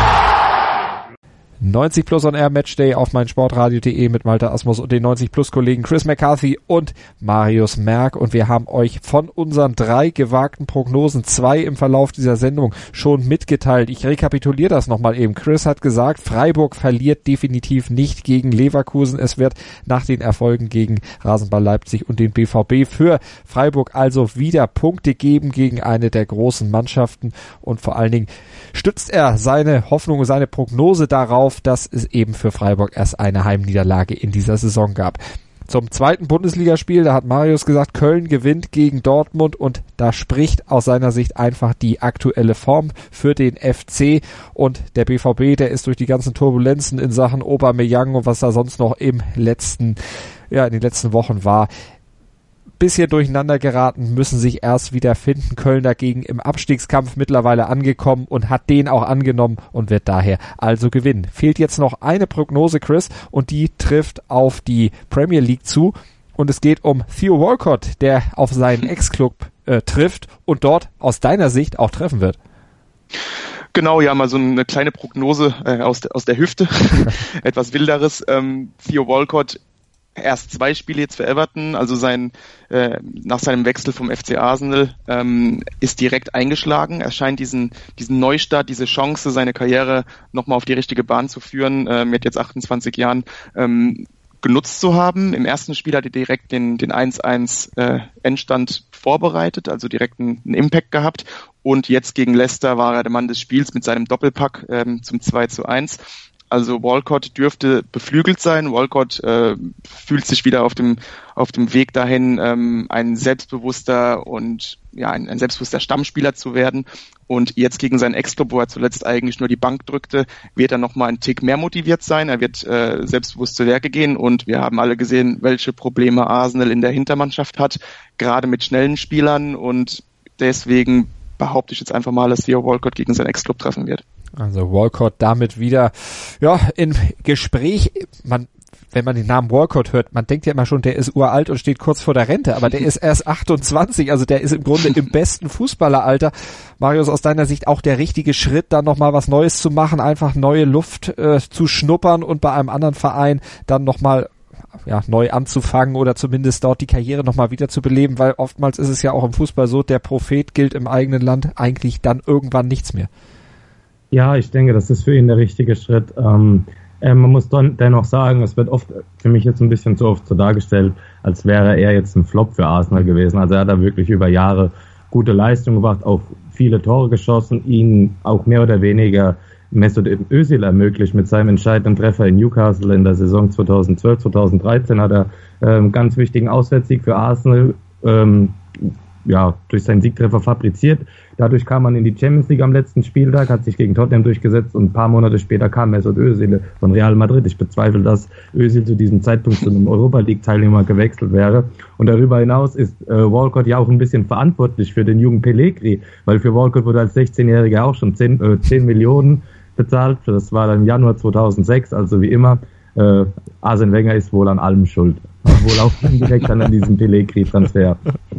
neunzig Plus on Air Matchday auf meinsportradio punkt de mit Malte Asmus und den neunzig Plus Kollegen Chris McCarthy und Marius Merck, und wir haben euch von unseren drei gewagten Prognosen zwei im Verlauf dieser Sendung schon mitgeteilt. Ich rekapituliere das nochmal eben. Chris hat gesagt, Freiburg verliert definitiv nicht gegen Leverkusen. Es wird nach den Erfolgen gegen Rasenball Leipzig und den B V B für Freiburg also wieder Punkte geben gegen eine der großen Mannschaften, und vor allen Dingen stützt er seine Hoffnung und seine Prognose darauf, dass es eben für Freiburg erst eine Heimniederlage in dieser Saison gab. Zum zweiten Bundesligaspiel, da hat Marius gesagt, Köln gewinnt gegen Dortmund, und da spricht aus seiner Sicht einfach die aktuelle Form für den F C, und der B V B, der ist durch die ganzen Turbulenzen in Sachen Aubameyang und was da sonst noch im letzten, ja, in den letzten Wochen war, bisschen durcheinander geraten, müssen sich erst wieder finden. Köln dagegen im Abstiegskampf mittlerweile angekommen und hat den auch angenommen und wird daher also gewinnen. Fehlt jetzt noch eine Prognose, Chris, und die trifft auf die Premier League zu, und es geht um Theo Walcott, der auf seinen Ex-Club äh, trifft und dort aus deiner Sicht auch treffen wird. Genau, ja, mal so eine kleine Prognose äh, aus, de, aus der Hüfte, etwas wilderes. Ähm, Theo Walcott, erst zwei Spiele jetzt für Everton, also sein äh, nach seinem Wechsel vom F C Arsenal ähm, ist direkt eingeschlagen. Er scheint diesen diesen Neustart, diese Chance, seine Karriere nochmal auf die richtige Bahn zu führen, äh, mit jetzt achtundzwanzig Jahren, ähm, genutzt zu haben. Im ersten Spiel hat er direkt den, den eins eins äh, Endstand vorbereitet, also direkt einen, einen Impact gehabt. Und jetzt gegen Leicester war er der Mann des Spiels mit seinem Doppelpack ähm, zum zwei zu eins. Also Walcott dürfte beflügelt sein. Walcott äh, fühlt sich wieder auf dem auf dem Weg dahin, ähm, ein selbstbewusster und ja ein, ein selbstbewusster Stammspieler zu werden. Und jetzt gegen seinen Ex-Club, wo er zuletzt eigentlich nur die Bank drückte, wird er nochmal einen Tick mehr motiviert sein. Er wird äh, selbstbewusst zu Werke gehen. Und wir haben alle gesehen, welche Probleme Arsenal in der Hintermannschaft hat, gerade mit schnellen Spielern. Und deswegen behaupte ich jetzt einfach mal, dass Theo Walcott gegen seinen Ex-Club treffen wird. Also Walcott damit wieder, ja, in Gespräch. Man, wenn man den Namen Walcott hört, man denkt ja immer schon, der ist uralt und steht kurz vor der Rente, aber der ist erst achtundzwanzig, also der ist im Grunde im besten Fußballeralter. Marius, aus deiner Sicht auch der richtige Schritt, dann nochmal was Neues zu machen, einfach neue Luft äh, zu schnuppern und bei einem anderen Verein dann nochmal ja, neu anzufangen oder zumindest dort die Karriere nochmal wieder zu beleben, weil oftmals ist es ja auch im Fußball so, der Prophet gilt im eigenen Land eigentlich dann irgendwann nichts mehr. Ja, ich denke, das ist für ihn der richtige Schritt. Ähm, äh, man muss dann dennoch sagen, es wird oft für mich jetzt ein bisschen zu oft so dargestellt, als wäre er jetzt ein Flop für Arsenal gewesen. Also er hat da wirklich über Jahre gute Leistung gebracht, auch viele Tore geschossen, ihn auch mehr oder weniger Mesut Özil ermöglicht mit seinem entscheidenden Treffer in Newcastle in der Saison zweitausendzwölf, zweitausenddreizehn hat er äh, einen ganz wichtigen Auswärtssieg für Arsenal ähm, ja, durch seinen Siegtreffer fabriziert. Dadurch kam man in die Champions League am letzten Spieltag, hat sich gegen Tottenham durchgesetzt und ein paar Monate später kam Mesut Özil von Real Madrid. Ich bezweifle, dass Özil zu diesem Zeitpunkt zu einem Europa League Teilnehmer gewechselt wäre. Und darüber hinaus ist äh, Walcott ja auch ein bisschen verantwortlich für den jungen Pellegrini, weil für Walcott wurde als sechzehnjähriger auch schon zehn, äh, zehn Millionen bezahlt. Das war dann im Januar zweitausendsechs, also wie immer. Äh, Arsene Wenger ist wohl an allem schuld. Wohl auch indirekt an diesem Pellegrini-Transfer.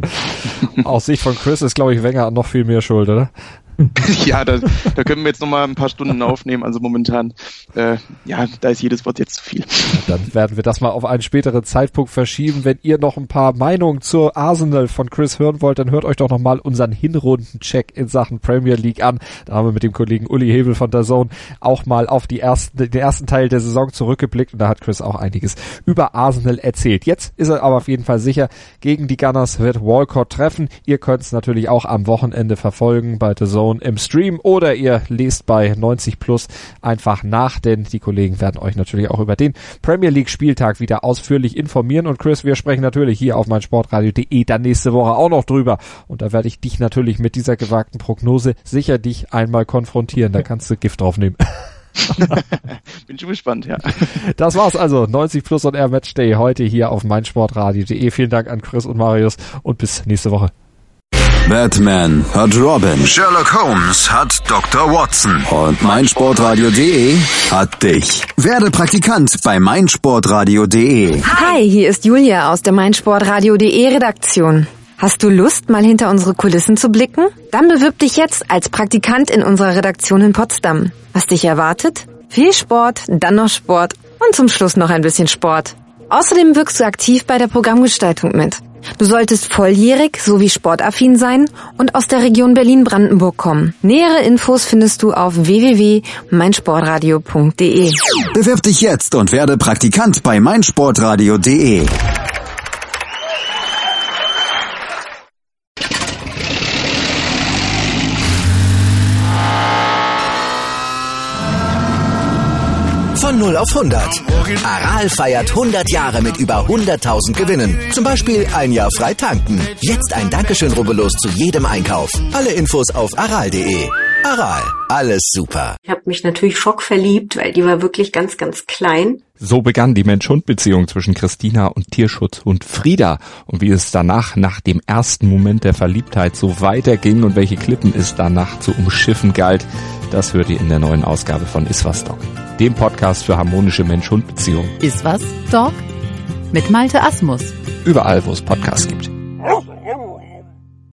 Aus Sicht von Chris ist, glaube ich, Wenger noch viel mehr schuld, oder? Ja, da, da können wir jetzt noch mal ein paar Stunden aufnehmen. Also momentan, äh, ja, da ist jedes Wort jetzt zu viel. Dann werden wir das mal auf einen späteren Zeitpunkt verschieben. Wenn ihr noch ein paar Meinungen zur Arsenal von Chris hören wollt, dann hört euch doch noch mal unseren Hinrundencheck in Sachen Premier League an. Da haben wir mit dem Kollegen Uli Hebel von D A Z N auch mal auf die ersten, den ersten Teil der Saison zurückgeblickt und da hat Chris auch einiges über Arsenal erzählt. Jetzt ist er aber auf jeden Fall sicher, gegen die Gunners wird Walcott treffen. Ihr könnt es natürlich auch am Wochenende verfolgen bei D A Z N im Stream oder ihr lest bei neunzig plus einfach nach, denn die Kollegen werden euch natürlich auch über den Premier League Spieltag wieder ausführlich informieren und Chris, wir sprechen natürlich hier auf meinsportradio punkt de dann nächste Woche auch noch drüber und da werde ich dich natürlich mit dieser gewagten Prognose sicher dich einmal konfrontieren, da kannst du Gift draufnehmen. Bin schon gespannt, ja. Das war's also, neunzig plus und Air Matchday heute hier auf meinsportradio punkt de. Vielen Dank an Chris und Marius und bis nächste Woche. Batman hat Robin, Sherlock Holmes hat Doktor Watson und meinsportradio punkt de hat dich. Werde Praktikant bei meinsportradio punkt de. Hi, hier ist Julia aus der meinsportradio punkt de Redaktion. Hast du Lust, mal hinter unsere Kulissen zu blicken? Dann bewirb dich jetzt als Praktikant in unserer Redaktion in Potsdam. Was dich erwartet? Viel Sport, dann noch Sport und zum Schluss noch ein bisschen Sport. Außerdem wirkst du aktiv bei der Programmgestaltung mit. Du solltest volljährig sowie sportaffin sein und aus der Region Berlin-Brandenburg kommen. Nähere Infos findest du auf w w w punkt meinsportradio punkt de. Bewirb dich jetzt und werde Praktikant bei meinsportradio punkt de. Von null auf hundert. Aral feiert hundert Jahre mit über hunderttausend Gewinnen. Zum Beispiel ein Jahr frei tanken. Jetzt ein Dankeschön, rubbellos zu jedem Einkauf. Alle Infos auf aral punkt de. Aral, alles super. Ich habe mich natürlich schockverliebt, weil die war wirklich ganz, ganz klein. So begann die Mensch-Hund-Beziehung zwischen Christina und Tierschutzhund Frieda. Und wie es danach, nach dem ersten Moment der Verliebtheit, so weiterging und welche Klippen es danach zu umschiffen galt, das hört ihr in der neuen Ausgabe von Iswas Dog, dem Podcast für harmonische Mensch-Hund-Beziehungen. Iswas Dog mit Malte Asmus. Überall, wo es Podcasts gibt.